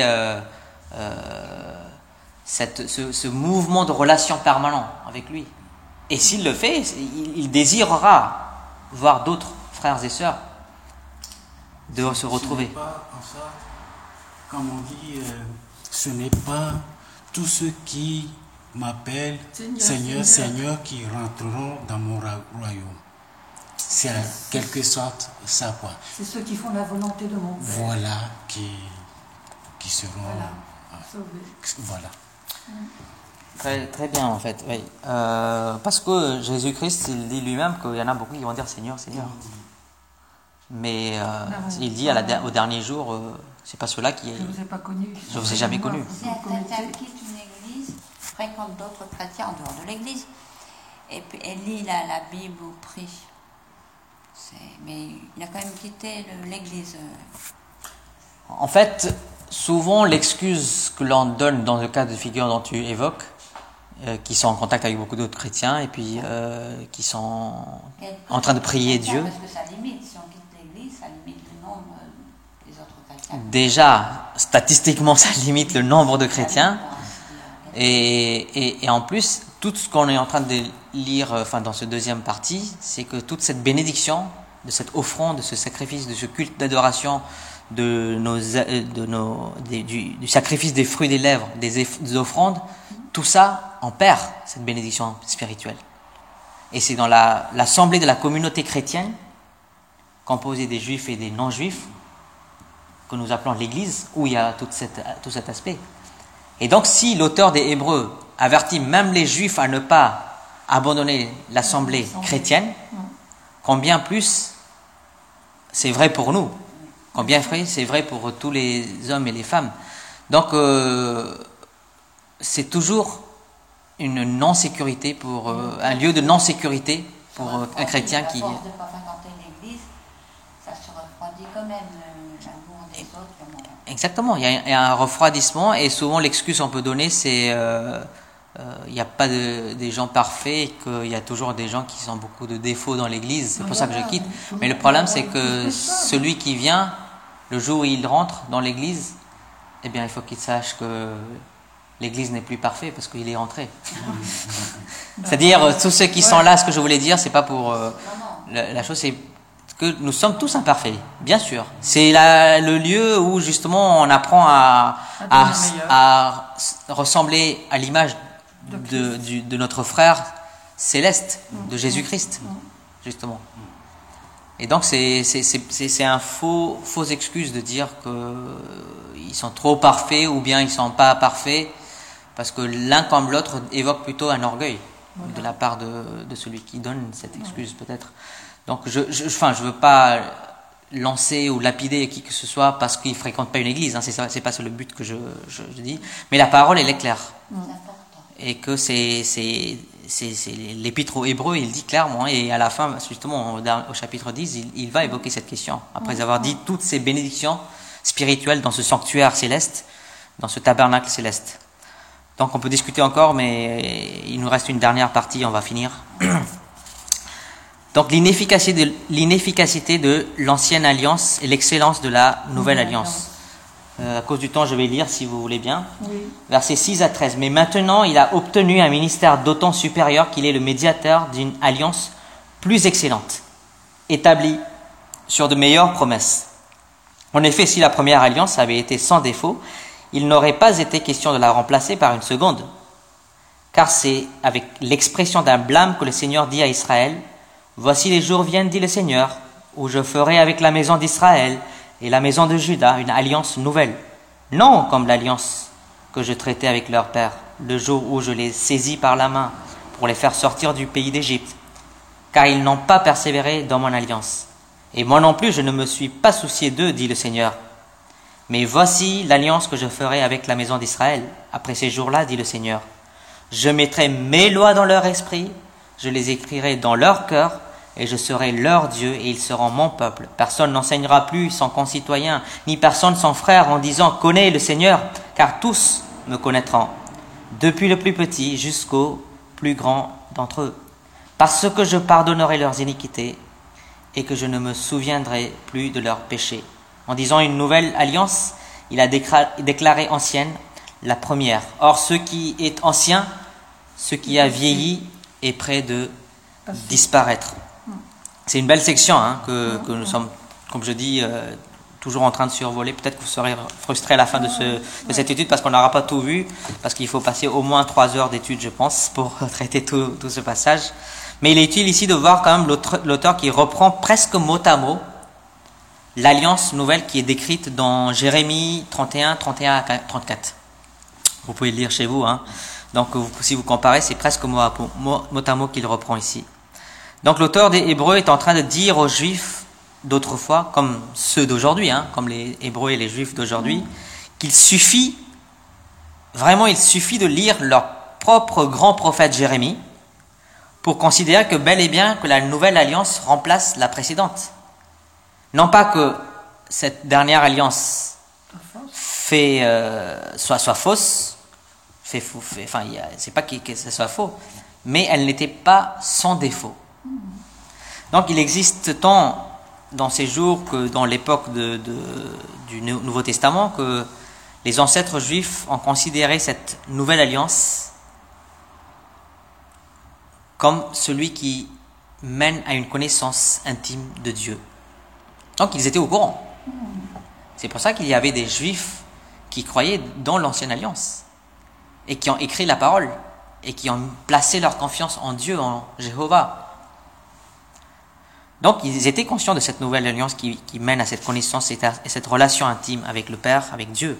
ce mouvement de relation permanent avec lui. Et s'il le fait, il désirera voir d'autres frères et sœurs de se retrouver. Comme on dit, ce n'est pas tous ceux qui m'appellent Seigneur, Seigneur qui rentreront dans mon royaume. C'est en quelque sorte ça, quoi. C'est ceux qui font la volonté de mon Père. Voilà, qui seront sauvés. Voilà. Très, très bien, en fait, oui. Parce que Jésus-Christ, il dit lui-même qu'il y en a beaucoup qui vont dire Seigneur, Seigneur. Mais il dit au dernier jour, c'est pas ceux-là qui... Je ne vous ai pas connu. Je vous ai jamais connu. Si un chrétien quitte une église, fréquente d'autres chrétiens en dehors de l'église, et puis elle lit la Bible ou prie. Mais il a quand même quitté l'église. En fait, souvent l'excuse que l'on donne dans le cas de figure dont tu évoques, qui sont en contact avec beaucoup d'autres chrétiens et puis qui sont en train de prier Dieu. Parce que ça limite, si on quitte l'église, ça limite le nombre des autres chrétiens. Déjà, statistiquement, ça limite le nombre de chrétiens. Et en plus, tout ce qu'on est en train de lire dans ce deuxième partie, c'est que toute cette bénédiction, de cette offrande, de ce sacrifice, de ce culte d'adoration, du sacrifice des fruits des lèvres, des offrandes, tout ça, on perd cette bénédiction spirituelle. Et c'est dans l'assemblée de la communauté chrétienne, composée des juifs et des non-juifs, que nous appelons l'Église, où il y a tout cet aspect. Et donc, si l'auteur des Hébreux avertit même les Juifs à ne pas abandonner l'assemblée chrétienne, combien plus c'est vrai pour nous, combien c'est vrai pour tous les hommes et les femmes. Donc, c'est toujours une non-sécurité, un lieu de non-sécurité pour un chrétien qui... À force de ne pas fréquenter l'église, ça se refroidit quand même l'amour des autres. Exactement, il y a un refroidissement et souvent l'excuse qu'on peut donner c'est il n'y a pas des gens parfaits et qu'il y a toujours des gens qui ont beaucoup de défauts dans l'église, c'est pour ça que je quitte. Mais le problème c'est que celui qui vient, le jour où il rentre dans l'église, eh bien il faut qu'il sache que l'Église n'est plus parfaite parce qu'il est rentré. C'est-à-dire, tous ceux qui sont là, ce que je voulais dire, c'est pas pour... la chose, c'est que nous sommes tous imparfaits, bien sûr. C'est le lieu où, justement, on apprend à ressembler à l'image de notre frère céleste, de Jésus-Christ, justement. Et donc, c'est un fausse excuse de dire qu'ils sont trop parfaits ou bien ils sont pas parfaits, parce que l'un comme l'autre évoque plutôt un orgueil de la part de celui qui donne cette excuse, peut-être. Donc, je veux pas lancer ou lapider qui que ce soit parce qu'il fréquente pas une église, hein, c'est pas le but que je dis, mais la parole, elle est claire. Et que c'est l'épître aux Hébreux, il dit clairement, et à la fin, justement, au chapitre 10, il va évoquer cette question. Après avoir dit toutes ces bénédictions spirituelles dans ce sanctuaire céleste, dans ce tabernacle céleste. Donc on peut discuter encore, mais il nous reste une dernière partie, on va finir. Donc l'inefficacité de l'ancienne alliance et l'excellence de la nouvelle alliance. À cause du temps, je vais lire si vous voulez bien. Oui. Versets 6 à 13. Mais maintenant, il a obtenu un ministère d'autant supérieur qu'il est le médiateur d'une alliance plus excellente, établie sur de meilleures promesses. En effet, si la première alliance avait été sans défaut, il n'aurait pas été question de la remplacer par une seconde. Car c'est avec l'expression d'un blâme que le Seigneur dit à Israël, « Voici les jours viennent, dit le Seigneur, où je ferai avec la maison d'Israël et la maison de Juda une alliance nouvelle, non comme l'alliance que je traitais avec leur père, le jour où je les saisis par la main pour les faire sortir du pays d'Égypte, car ils n'ont pas persévéré dans mon alliance. Et moi non plus, je ne me suis pas soucié d'eux, dit le Seigneur. Mais voici l'alliance que je ferai avec la maison d'Israël. Après ces jours-là, dit le Seigneur, je mettrai mes lois dans leur esprit, je les écrirai dans leur cœur, et je serai leur Dieu, et ils seront mon peuple. Personne n'enseignera plus son concitoyen, ni personne son frère, en disant « Connais le Seigneur », car tous me connaîtront, depuis le plus petit jusqu'au plus grand d'entre eux, parce que je pardonnerai leurs iniquités, et que je ne me souviendrai plus de leurs péchés. En disant une nouvelle alliance, il a déclaré ancienne la première. Or, ce qui est ancien, ce qui a vieilli, est près de disparaître. C'est une belle section que nous sommes, comme je dis, toujours en train de survoler. Peut-être que vous serez frustrés à la fin de cette étude parce qu'on n'aura pas tout vu, parce qu'il faut passer au moins 3 heures d'étude, je pense, pour traiter tout ce passage. Mais il est utile ici de voir quand même l'auteur qui reprend presque mot à mot l'alliance nouvelle qui est décrite dans Jérémie 31 à 34. Vous pouvez le lire chez vous. Donc si vous comparez, c'est presque mot à mot qu'il reprend ici. Donc l'auteur des Hébreux est en train de dire aux Juifs d'autrefois, comme ceux d'aujourd'hui, comme les Hébreux et les Juifs d'aujourd'hui, qu'il suffit de lire leur propre grand prophète Jérémie pour considérer que bel et bien que la nouvelle alliance remplace la précédente. Non pas que cette dernière alliance soit fausse, c'est pas que ce soit faux, mais elle n'était pas sans défaut. Donc il existe tant dans ces jours que dans l'époque du Nouveau Testament que les ancêtres juifs ont considéré cette nouvelle alliance comme celui qui mène à une connaissance intime de Dieu. Donc ils étaient au courant. C'est pour ça qu'il y avait des juifs qui croyaient dans l'ancienne alliance et qui ont écrit la parole et qui ont placé leur confiance en Dieu, en Jéhovah. Donc ils étaient conscients de cette nouvelle alliance qui mène à cette connaissance et cette relation intime avec le Père, avec Dieu.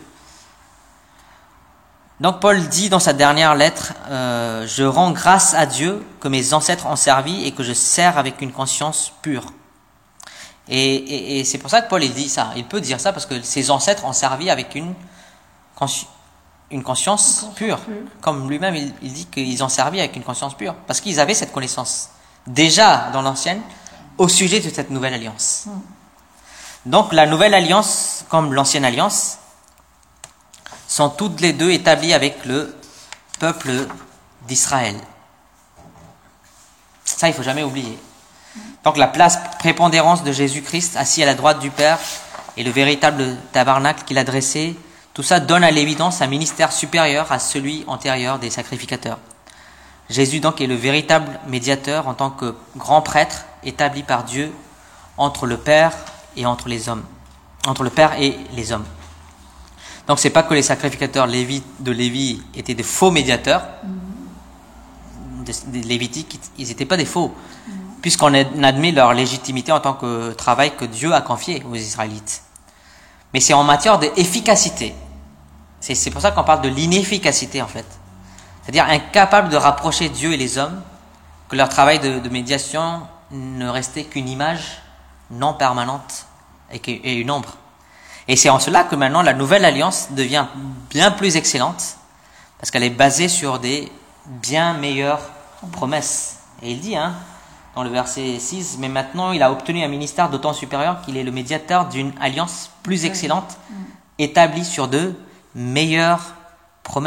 Donc Paul dit dans sa dernière lettre, je rends grâce à Dieu que mes ancêtres ont servi et que je sers avec une conscience pure. Et c'est pour ça que Paul il dit ça. Il peut dire ça parce que ses ancêtres ont servi avec une conscience pure. Comme lui-même il dit qu'ils ont servi avec une conscience pure parce qu'ils avaient cette connaissance déjà dans l'ancienne au sujet de cette nouvelle alliance. Donc la nouvelle alliance comme l'ancienne alliance sont toutes les deux établies avec le peuple d'Israël. Ça, il ne faut jamais oublier. Donc la place prépondérance de Jésus-Christ assis à la droite du Père et le véritable tabernacle qu'il a dressé Tout ça donne à l'évidence un ministère supérieur à celui antérieur des sacrificateurs. Jésus donc est le véritable médiateur en tant que grand prêtre établi par Dieu entre le Père et entre les hommes. Entre le Père et les hommes. Donc c'est pas que les sacrificateurs de Lévi étaient de faux médiateurs. Des Lévitiques, ils n'étaient pas des faux. Puisqu'on admet leur légitimité en tant que travail que Dieu a confié aux Israélites. Mais c'est en matière d'efficacité. C'est pour ça qu'on parle de l'inefficacité en fait. C'est-à-dire incapable de rapprocher Dieu et les hommes, que leur travail de médiation ne restait qu'une image non permanente et une ombre. Et c'est en cela que maintenant la nouvelle alliance devient bien plus excellente, parce qu'elle est basée sur des bien meilleures promesses. Et il dit, dans le verset 6, « Mais maintenant il a obtenu un ministère d'autant supérieur qu'il est le médiateur d'une alliance plus excellente, établie sur de meilleures promesses. »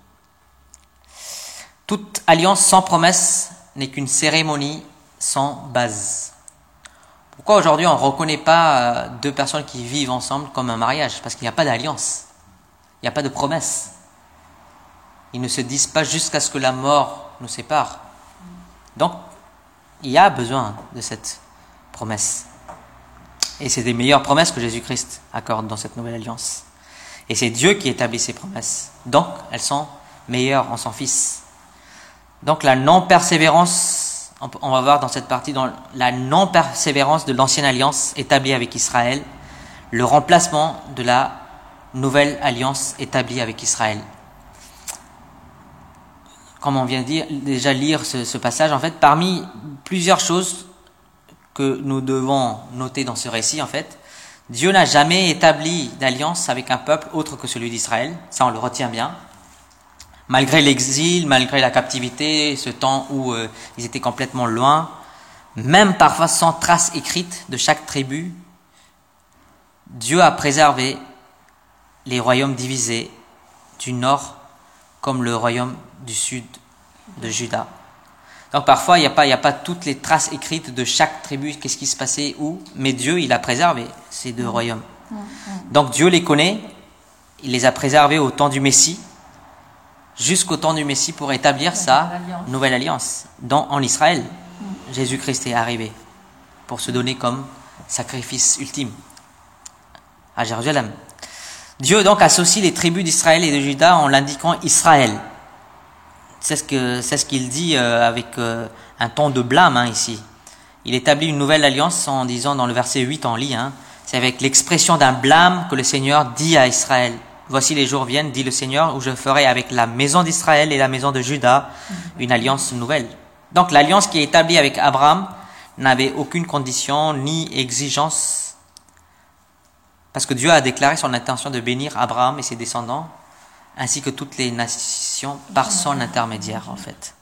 Toute alliance sans promesse n'est qu'une cérémonie sans base. Pourquoi aujourd'hui on ne reconnaît pas deux personnes qui vivent ensemble comme un mariage? Parce qu'il n'y a pas d'alliance, il n'y a pas de promesse. Ils ne se disent pas jusqu'à ce que la mort nous sépare. Donc, il y a besoin de cette promesse. Et c'est des meilleures promesses que Jésus-Christ accorde dans cette nouvelle alliance. Et c'est Dieu qui établit ces promesses. Donc, elles sont meilleures en son Fils. Donc, la non-persévérance, on va voir dans cette partie, dans la non-persévérance de l'ancienne alliance établie avec Israël, le remplacement de la nouvelle alliance établie avec Israël. Comme on vient de dire, déjà lire ce passage, en fait, parmi plusieurs choses que nous devons noter dans ce récit, en fait, Dieu n'a jamais établi d'alliance avec un peuple autre que celui d'Israël. Ça, on le retient bien. Malgré l'exil, malgré la captivité, ce temps où ils étaient complètement loin, même parfois sans trace écrite de chaque tribu, Dieu a préservé les royaumes divisés du nord comme le royaume du sud de Juda. Donc parfois, il n'y a pas toutes les traces écrites de chaque tribu, qu'est-ce qui se passait où, mais Dieu, il a préservé ces deux royaumes. Donc Dieu les connaît, il les a préservés au temps du Messie, jusqu'au temps du Messie pour établir sa nouvelle alliance en Israël. Jésus-Christ est arrivé pour se donner comme sacrifice ultime à Jérusalem. Dieu donc associe les tribus d'Israël et de Juda en l'indiquant Israël. C'est ce qu'il dit avec un ton de blâme ici. Il établit une nouvelle alliance en disant dans le verset 8, on lit, c'est avec l'expression d'un blâme que le Seigneur dit à Israël. Voici les jours viennent, dit le Seigneur, où je ferai avec la maison d'Israël et la maison de Juda une alliance nouvelle. Donc l'alliance qui est établie avec Abraham n'avait aucune condition ni exigence, parce que Dieu a déclaré son intention de bénir Abraham et ses descendants, ainsi que toutes les nations par son intermédiaire en fait.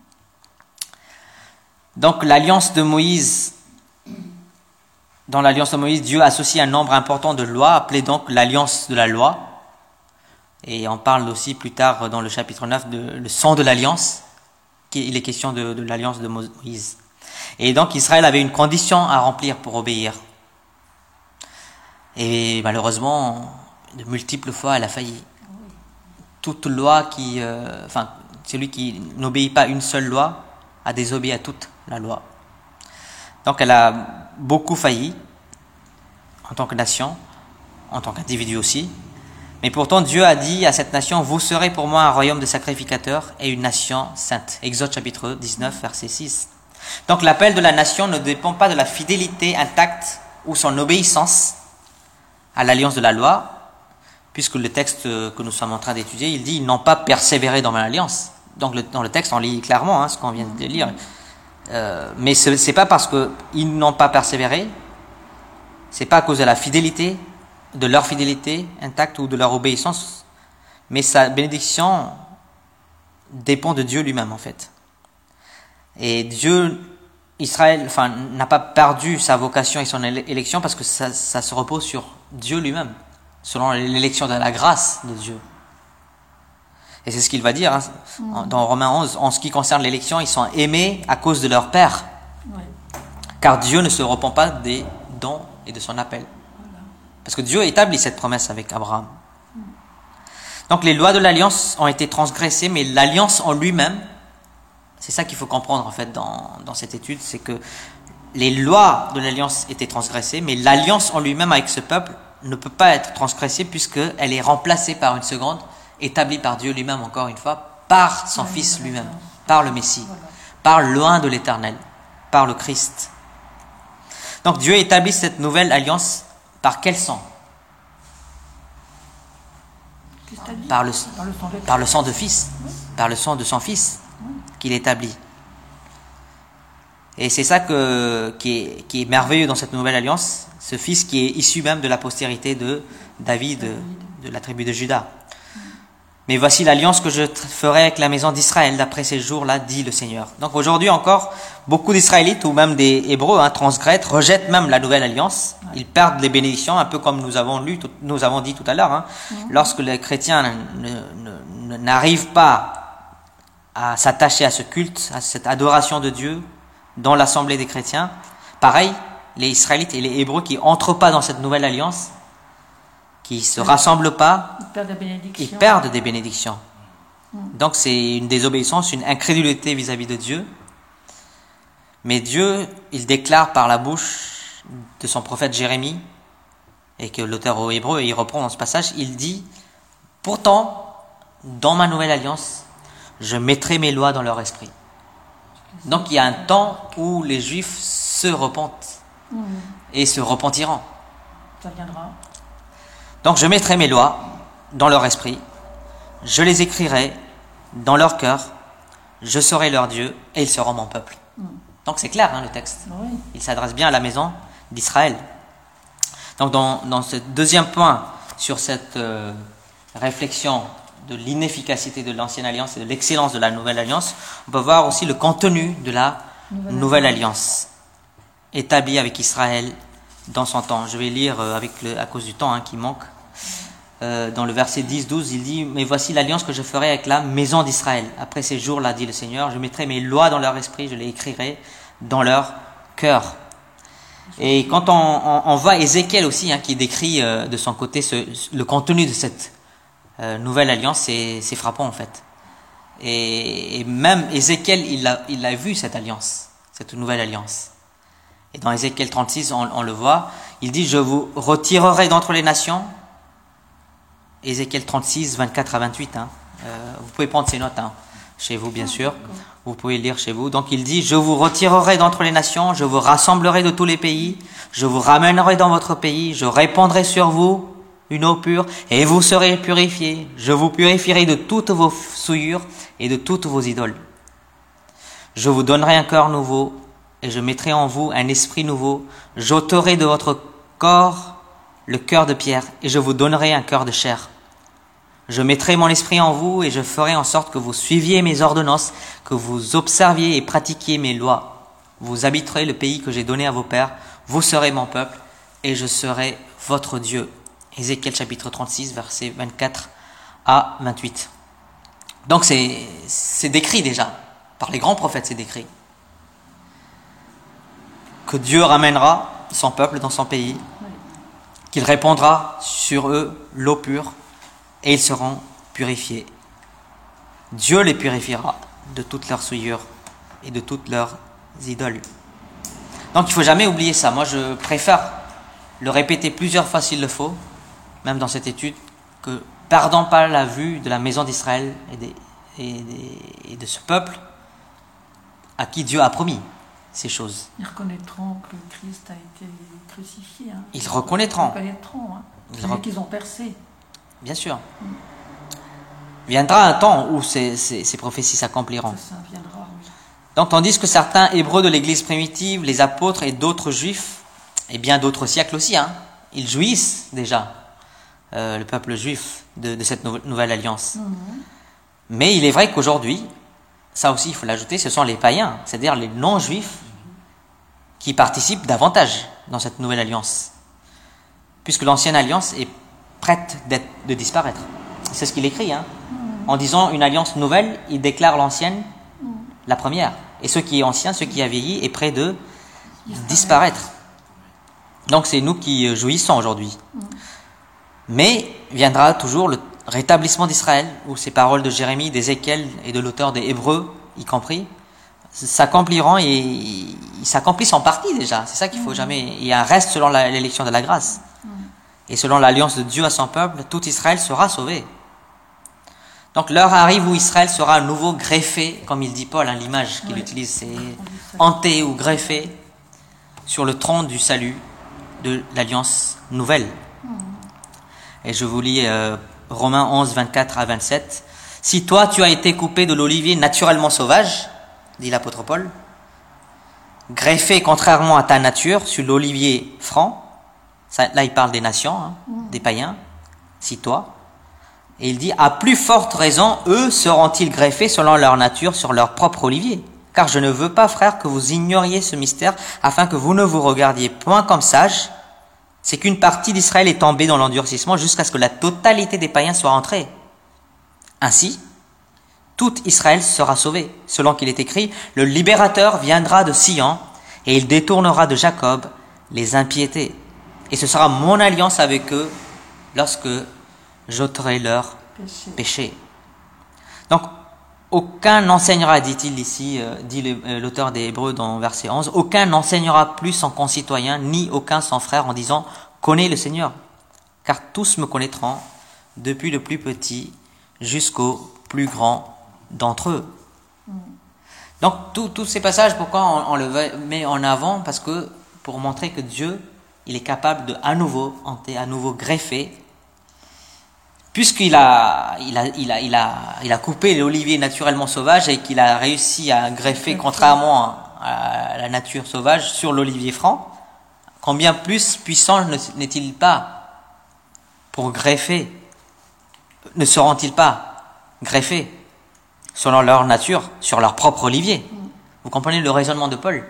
Donc l'alliance de Moïse, dans l'alliance de Moïse, Dieu associe un nombre important de lois, appelées donc l'alliance de la loi. Et on parle aussi plus tard dans le chapitre 9 de le sang de l'alliance, il est question de l'alliance de Moïse. Et donc Israël avait une condition à remplir pour obéir. Et malheureusement, de multiples fois, elle a failli. Toute loi celui qui n'obéit pas à une seule loi a désobéi à toute la loi. Donc elle a beaucoup failli en tant que nation, en tant qu'individu aussi. Mais pourtant Dieu a dit à cette nation, vous serez pour moi un royaume de sacrificateurs et une nation sainte. Exode chapitre 19 verset 6. Donc l'appel de la nation ne dépend pas de la fidélité intacte ou son obéissance à l'alliance de la loi, puisque le texte que nous sommes en train d'étudier, il dit, ils n'ont pas persévéré dans mon alliance. Donc dans le texte, on lit clairement ce qu'on vient de lire. Mais c'est pas parce qu'ils n'ont pas persévéré, c'est pas à cause de la fidélité, de leur fidélité intacte ou de leur obéissance, mais sa bénédiction dépend de Dieu lui-même en fait. Et Israël n'a pas perdu sa vocation et son élection parce que ça se repose sur Dieu lui-même, selon l'élection de la grâce de Dieu. Et c'est ce qu'il va dire dans Romains 11, en ce qui concerne l'élection, ils sont aimés à cause de leur Père. Oui. Car Dieu ne se repent pas des dons et de son appel. Parce que Dieu établit cette promesse avec Abraham. Donc les lois de l'alliance ont été transgressées, mais l'alliance en lui-même, c'est ça qu'il faut comprendre en fait dans cette étude, c'est que les lois de l'alliance étaient transgressées, mais l'alliance en lui-même avec ce peuple ne peut pas être transgressée puisqu'elle est remplacée par une seconde, établie par Dieu lui-même encore une fois, par son Fils lui-même, par le Messie, par loin de l'Éternel, par le Christ. Donc Dieu établit cette nouvelle alliance par quel sang? Par le sang de Fils, par le sang de son Fils qu'il établit. Et c'est ça qui est merveilleux dans cette nouvelle alliance, ce Fils qui est issu même de la postérité de David, de la tribu de Juda. Mais voici l'alliance que je ferai avec la maison d'Israël d'après ces jours-là, dit le Seigneur. Donc aujourd'hui encore, beaucoup d'Israélites ou même des Hébreux transgressent, rejettent même la nouvelle alliance. Ils perdent les bénédictions, un peu comme nous avons dit tout à l'heure. Lorsque les chrétiens n'arrivent pas à s'attacher à ce culte, à cette adoration de Dieu dans l'assemblée des chrétiens, pareil, les Israélites et les Hébreux qui n'entrent pas dans cette nouvelle alliance, qui ne se rassemblent pas, ils perdent des bénédictions. Donc c'est une désobéissance, une incrédulité vis-à-vis de Dieu. Mais Dieu, il déclare par la bouche de son prophète Jérémie, et que l'auteur aux Hébreux, il reprend dans ce passage, il dit « Pourtant, dans ma nouvelle alliance, je mettrai mes lois dans leur esprit. » Donc il y a un temps où les Juifs se repentent et se repentiront. Ça viendra. Donc je mettrai mes lois dans leur esprit, je les écrirai dans leur cœur, je serai leur Dieu et ils seront mon peuple. Donc c'est clair le texte. Oui. Il s'adresse bien à la maison d'Israël. Donc dans ce deuxième point sur cette réflexion de l'inefficacité de l'ancienne alliance et de l'excellence de la nouvelle alliance, on peut voir aussi le contenu de la nouvelle alliance établie avec Israël dans son temps. Je vais lire à cause du temps qui manque. Dans le verset 10-12, il dit « Mais voici l'alliance que je ferai avec la maison d'Israël. Après ces jours-là, dit le Seigneur, je mettrai mes lois dans leur esprit, je les écrirai dans leur cœur. » Et quand on voit Ézéchiel aussi, qui décrit de son côté le contenu de cette nouvelle alliance, c'est frappant en fait. Et même Ézéchiel, il a vu cette alliance, cette nouvelle alliance. Et dans Ézéchiel 36, on le voit, il dit « Je vous retirerai d'entre les nations ». Ézéchiel 36, 24 à 28. Vous pouvez prendre ces notes chez vous, bien sûr. Vous pouvez lire chez vous. Donc il dit « Je vous retirerai d'entre les nations, je vous rassemblerai de tous les pays, je vous ramènerai dans votre pays, je répandrai sur vous une eau pure, et vous serez purifiés. Je vous purifierai de toutes vos souillures et de toutes vos idoles. Je vous donnerai un cœur nouveau, et je mettrai en vous un esprit nouveau. J'ôterai de votre corps le cœur de pierre, et je vous donnerai un cœur de chair. Je mettrai mon esprit en vous, et je ferai en sorte que vous suiviez mes ordonnances, que vous observiez et pratiquiez mes lois. Vous habiterez le pays que j'ai donné à vos pères, vous serez mon peuple, et je serai votre Dieu. » Ézéchiel chapitre 36, versets 24 à 28. Donc c'est décrit déjà, par les grands prophètes c'est décrit, que Dieu ramènera son peuple dans son pays, qu'il répandra sur eux l'eau pure, et ils seront purifiés. Dieu les purifiera de toutes leurs souillures et de toutes leurs idoles. Donc il ne faut jamais oublier ça. Moi je préfère le répéter plusieurs fois s'il le faut, même dans cette étude, que perdant pas la vue de la maison d'Israël et de ce peuple à qui Dieu a promis ces choses. Ils reconnaîtront que Christ a été crucifié. Ils reconnaîtront. Qu'ils ont percé. Bien sûr. Viendra un temps où ces prophéties s'accompliront. Ça viendra, oui. Donc tandis que certains Hébreux de l'Église primitive, les apôtres et d'autres Juifs, et bien d'autres siècles aussi, ils jouissent déjà, le peuple juif, de cette nouvelle alliance. Mais il est vrai qu'aujourd'hui, ça aussi il faut l'ajouter, ce sont les païens, c'est-à-dire les non-juifs, qui participent davantage dans cette nouvelle alliance. Puisque l'ancienne alliance est prête de disparaître. C'est ce qu'il écrit. En disant une alliance nouvelle, il déclare l'ancienne, la première. Et ce qui est ancien, ce qui a vieilli, est prêt de disparaître. Donc c'est nous qui jouissons aujourd'hui. Mais viendra toujours rétablissement d'Israël, où ces paroles de Jérémie, d'Ézéchiel et de l'auteur des Hébreux, y compris, s'accompliront et ils s'accomplissent en partie déjà. C'est ça qu'il faut jamais... Il y a un reste selon l'élection de la grâce. Et selon l'alliance de Dieu à son peuple, tout Israël sera sauvé. Donc l'heure arrive où Israël sera à nouveau greffé, comme il dit Paul, hein, l'image qu'il utilise, c'est hanté ou greffé sur le trône du salut de l'alliance nouvelle. Et je vous lis Romains 11, 24 à 27. « Si toi tu as été coupé de l'olivier naturellement sauvage, dit l'apôtre Paul, greffé contrairement à ta nature sur l'olivier franc, ça, là il parle des nations, hein, des païens, si toi, et il dit, à plus forte raison, eux seront-ils greffés selon leur nature sur leur propre olivier. Car je ne veux pas, frères, que vous ignoriez ce mystère, afin que vous ne vous regardiez point comme sages, c'est qu'une partie d'Israël est tombée dans l'endurcissement jusqu'à ce que la totalité des païens soit entrée. Ainsi, tout Israël sera sauvé, selon qu'il est écrit, le libérateur viendra de Sion, et il détournera de Jacob les impiétés. Et ce sera mon alliance avec eux lorsque j'ôterai leurs péchés. Donc, aucun n'enseignera, dit-il ici, dit l'auteur des Hébreux dans verset 11, aucun n'enseignera plus son concitoyen, ni aucun son frère, en disant, connais le Seigneur, car tous me connaîtront, depuis le plus petit jusqu'au plus grand d'entre eux. Donc, tous ces passages, pourquoi on le met en avant? Parce que, pour montrer que Dieu, il est capable de, à nouveau, hanter, à nouveau greffer, puisqu'il a coupé l'olivier naturellement sauvage et qu'il a réussi à greffer, contrairement à la nature sauvage, sur l'olivier franc, combien plus puissant n'est-il pas pour greffer? Ne seront-ils pas greffés selon leur nature sur leur propre olivier? Vous comprenez le raisonnement de Paul?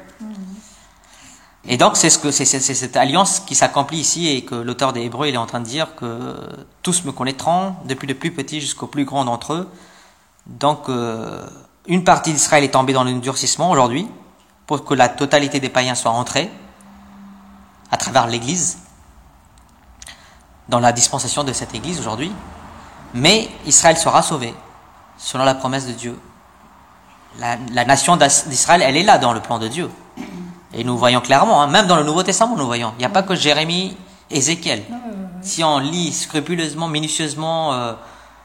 Et donc c'est cette alliance qui s'accomplit ici et que l'auteur des Hébreux il est en train de dire que tous me connaîtront, depuis le plus petit jusqu'au plus grand d'entre eux. Donc une partie d'Israël est tombée dans l'endurcissement aujourd'hui pour que la totalité des païens soit entrée à travers l'Église, dans la dispensation de cette Église aujourd'hui. Mais Israël sera sauvé selon la promesse de Dieu. La nation d'Israël, elle est là dans le plan de Dieu. Et nous voyons clairement, hein, même dans le Nouveau Testament, nous voyons. Il n'y a pas que Jérémie, Ézéchiel. Si on lit scrupuleusement, minutieusement,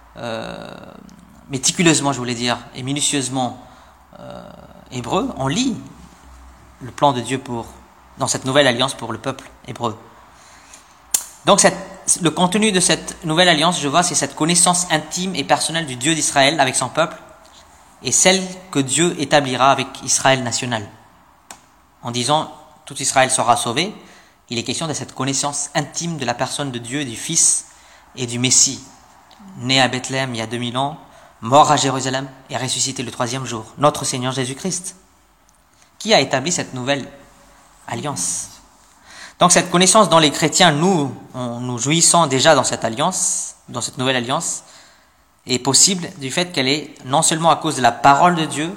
méticuleusement, je voulais dire, et minutieusement hébreu, on lit le plan de Dieu dans cette nouvelle alliance pour le peuple hébreu. Donc le contenu de cette nouvelle alliance, je vois, c'est cette connaissance intime et personnelle du Dieu d'Israël avec son peuple et celle que Dieu établira avec Israël national. En disant tout Israël sera sauvé, il est question de cette connaissance intime de la personne de Dieu, du Fils et du Messie, né à Bethléem il y a 2000 ans, mort à Jérusalem et ressuscité le 3e jour, notre Seigneur Jésus-Christ, qui a établi cette nouvelle alliance. Donc cette connaissance dont les chrétiens, nous jouissons déjà dans cette alliance, dans cette nouvelle alliance, est possible du fait qu'elle est non seulement à cause de la parole de Dieu,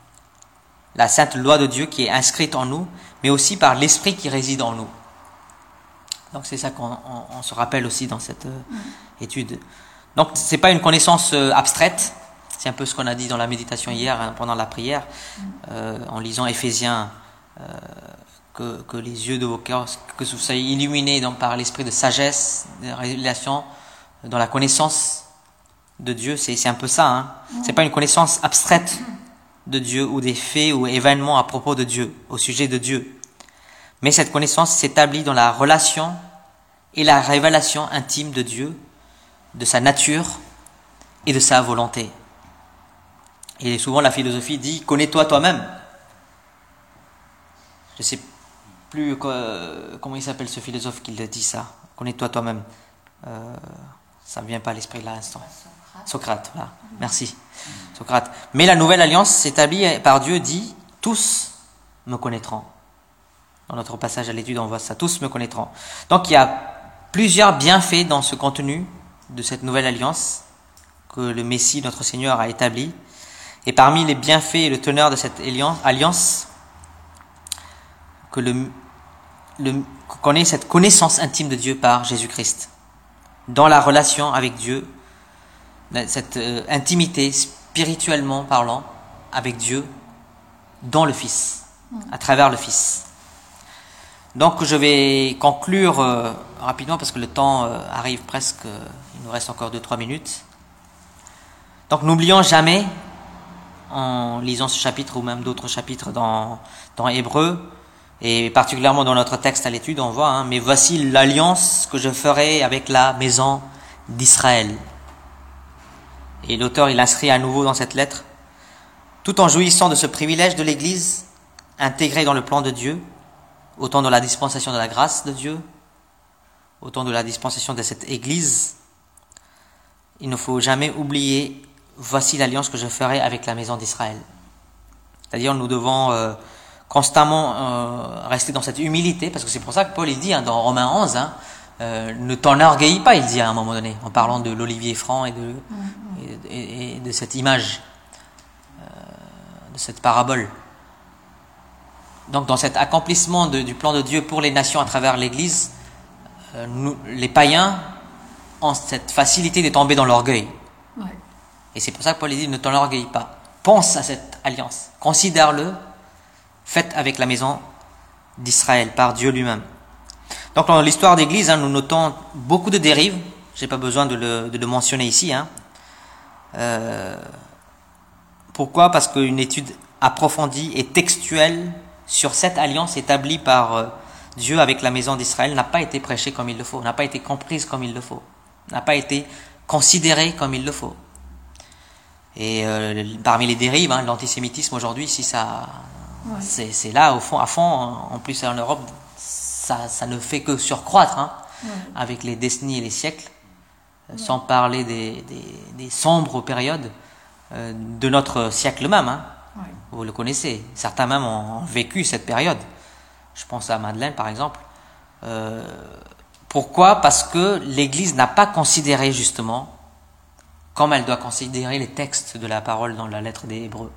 la sainte loi de Dieu qui est inscrite en nous, mais aussi par l'Esprit qui réside en nous. Donc c'est ça qu'on se rappelle aussi dans cette étude. Donc c'est pas une connaissance abstraite, c'est un peu ce qu'on a dit dans la méditation hier, hein, pendant la prière, en lisant Éphésiens, que les yeux de vos cœurs, que vous soyez illuminés donc, par l'esprit de sagesse, de révélation, dans la connaissance de Dieu, c'est un peu ça. Hein. C'est pas une connaissance abstraite de Dieu ou des faits ou événements à propos de Dieu, au sujet de Dieu. Mais cette connaissance s'établit dans la relation et la révélation intime de Dieu, de sa nature et de sa volonté. Et souvent la philosophie dit « connais-toi toi-même ». Je ne sais plus comment il s'appelle ce philosophe qui le dit ça. « Connais-toi toi-même ». Ça ne vient pas à l'esprit là à l'instant. Socrate, voilà. Merci. Socrate. Mais la nouvelle alliance s'établit par Dieu, dit « tous me connaîtront ». Dans notre passage à l'étude, on voit ça. « Tous me connaîtront ». Donc il y a plusieurs bienfaits dans ce contenu de cette nouvelle alliance que le Messie, notre Seigneur, a établi. Et parmi les bienfaits et le teneur de cette alliance, qu'on ait cette connaissance intime de Dieu par Jésus-Christ, dans la relation avec Dieu, cette intimité spirituellement parlant avec Dieu dans le Fils, à travers le Fils. Donc je vais conclure rapidement parce que le temps arrive presque, il nous reste encore 2-3 minutes. Donc n'oublions jamais, en lisant ce chapitre ou même d'autres chapitres dans Hébreux, et particulièrement dans notre texte à l'étude, on voit, mais voici l'alliance que je ferai avec la maison d'Israël. Et l'auteur, il inscrit à nouveau dans cette lettre, tout en jouissant de ce privilège de l'Église, intégré dans le plan de Dieu, autant dans la dispensation de la grâce de Dieu, autant de la dispensation de cette Église, il ne faut jamais oublier, voici l'alliance que je ferai avec la maison d'Israël. C'est-à-dire, nous devons constamment rester dans cette humilité, parce que c'est pour ça que Paul il dit dans Romains 11, ne t'enorgueillis pas, il dit à un moment donné, en parlant de l'olivier franc et de cette image, de cette parabole. Donc dans cet accomplissement du plan de Dieu pour les nations à travers l'Église, les païens ont cette facilité de tomber dans l'orgueil. Ouais. Et c'est pour ça que Paul dit, ne t'enorgueillis pas. Pense à cette alliance, considère-le, faite avec la maison d'Israël, par Dieu lui-même. Donc dans l'histoire d'Église, nous notons beaucoup de dérives, je n'ai pas besoin de le mentionner ici. Pourquoi ? Parce qu'une étude approfondie et textuelle sur cette alliance établie par Dieu avec la maison d'Israël n'a pas été prêchée comme il le faut, n'a pas été comprise comme il le faut, n'a pas été considérée comme il le faut. Et parmi les dérives, l'antisémitisme aujourd'hui, si ça... Ouais. C'est là au fond, à fond, en plus en Europe, ça ne fait que surcroître avec les décennies et les siècles, sans parler des sombres périodes de notre siècle même. Vous le connaissez, certains même ont vécu cette période. Je pense à Madeleine par exemple. Pourquoi ? Parce que l'Église n'a pas considéré justement comme elle doit considérer les textes de la parole dans la lettre des Hébreux.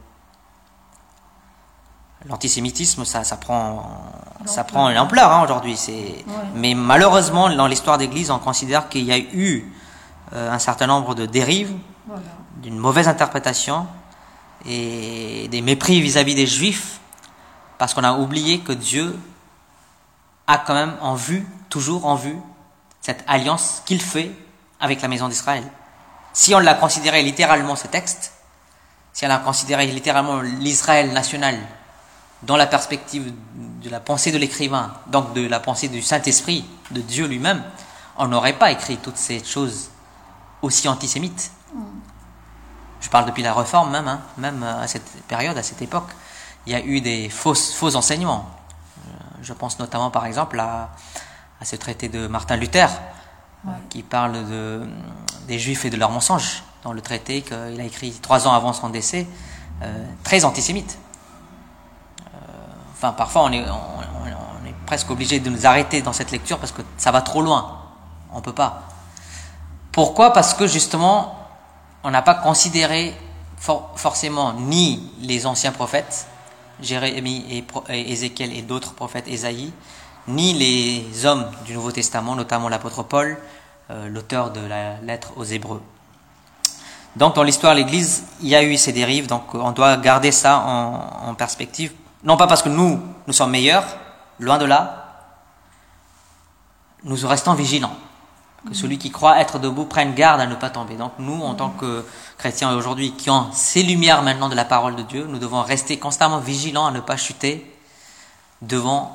L'antisémitisme, ça prend une ampleur aujourd'hui. Mais malheureusement, dans l'histoire d'Église, on considère qu'il y a eu un certain nombre de dérives, d'une mauvaise interprétation et des mépris vis-à-vis des Juifs, parce qu'on a oublié que Dieu a quand même toujours en vue, cette alliance qu'il fait avec la maison d'Israël. Si on l'a considéré littéralement, ce texte, si on a considéré littéralement l'Israël national, dans la perspective de la pensée de l'écrivain, donc de la pensée du Saint-Esprit, de Dieu lui-même, on n'aurait pas écrit toutes ces choses aussi antisémites. Je parle depuis la Réforme même à cette période, à cette époque, il y a eu des faux enseignements. Je pense notamment par exemple à ce traité de Martin Luther, qui parle des Juifs et de leurs mensonges, dans le traité qu'il a écrit 3 ans avant son décès, très antisémite. Parfois, on est presque obligé de nous arrêter dans cette lecture parce que ça va trop loin. On ne peut pas. Pourquoi ? Parce que justement, on n'a pas considéré forcément ni les anciens prophètes, Jérémie et Ézéchiel et d'autres prophètes, Ésaïe, ni les hommes du Nouveau Testament, notamment l'apôtre Paul, l'auteur de la lettre aux Hébreux. Donc, dans l'histoire de l'Église, il y a eu ces dérives, donc on doit garder ça en perspective. Non pas parce que nous sommes meilleurs, loin de là, nous restons vigilants. Que celui qui croit être debout prenne garde à ne pas tomber. Donc nous, en tant que chrétiens aujourd'hui, qui ont ces lumières maintenant de la parole de Dieu, nous devons rester constamment vigilants à ne pas chuter devant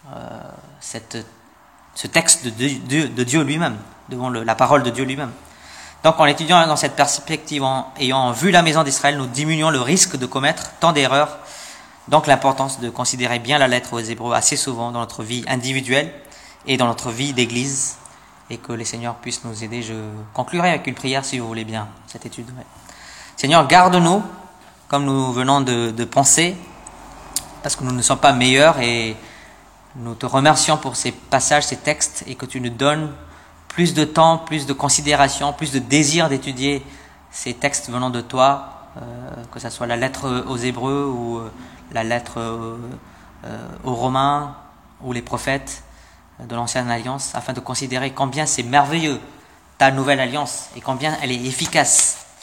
ce texte de Dieu lui-même, devant la parole de Dieu lui-même. Donc en étudiant dans cette perspective, en ayant vu la maison d'Israël, nous diminuons le risque de commettre tant d'erreurs. Donc l'importance de considérer bien la lettre aux Hébreux assez souvent dans notre vie individuelle et dans notre vie d'église, et que les Seigneurs puissent nous aider. Je conclurai avec une prière si vous voulez bien cette étude. Seigneur, garde-nous comme nous venons de penser, parce que nous ne sommes pas meilleurs, et nous te remercions pour ces passages, ces textes, et que tu nous donnes plus de temps, plus de considération, plus de désir d'étudier ces textes venant de toi, que ce soit la lettre aux Hébreux ou la lettre aux Romains ou les prophètes de l'Ancienne Alliance, afin de considérer combien c'est merveilleux ta nouvelle alliance et combien elle est efficace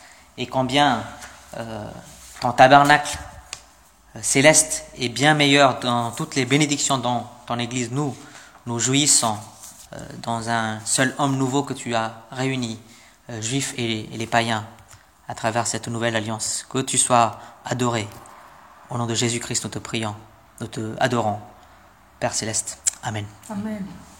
et combien ton tabernacle céleste est bien meilleur dans toutes les bénédictions dont ton Église nous jouissons dans un seul homme nouveau que tu as réuni, juifs et les païens, à travers cette nouvelle alliance. Que tu sois adoré. Au nom de Jésus-Christ, nous te prions, nous te adorons. Père Céleste. Amen. Amen.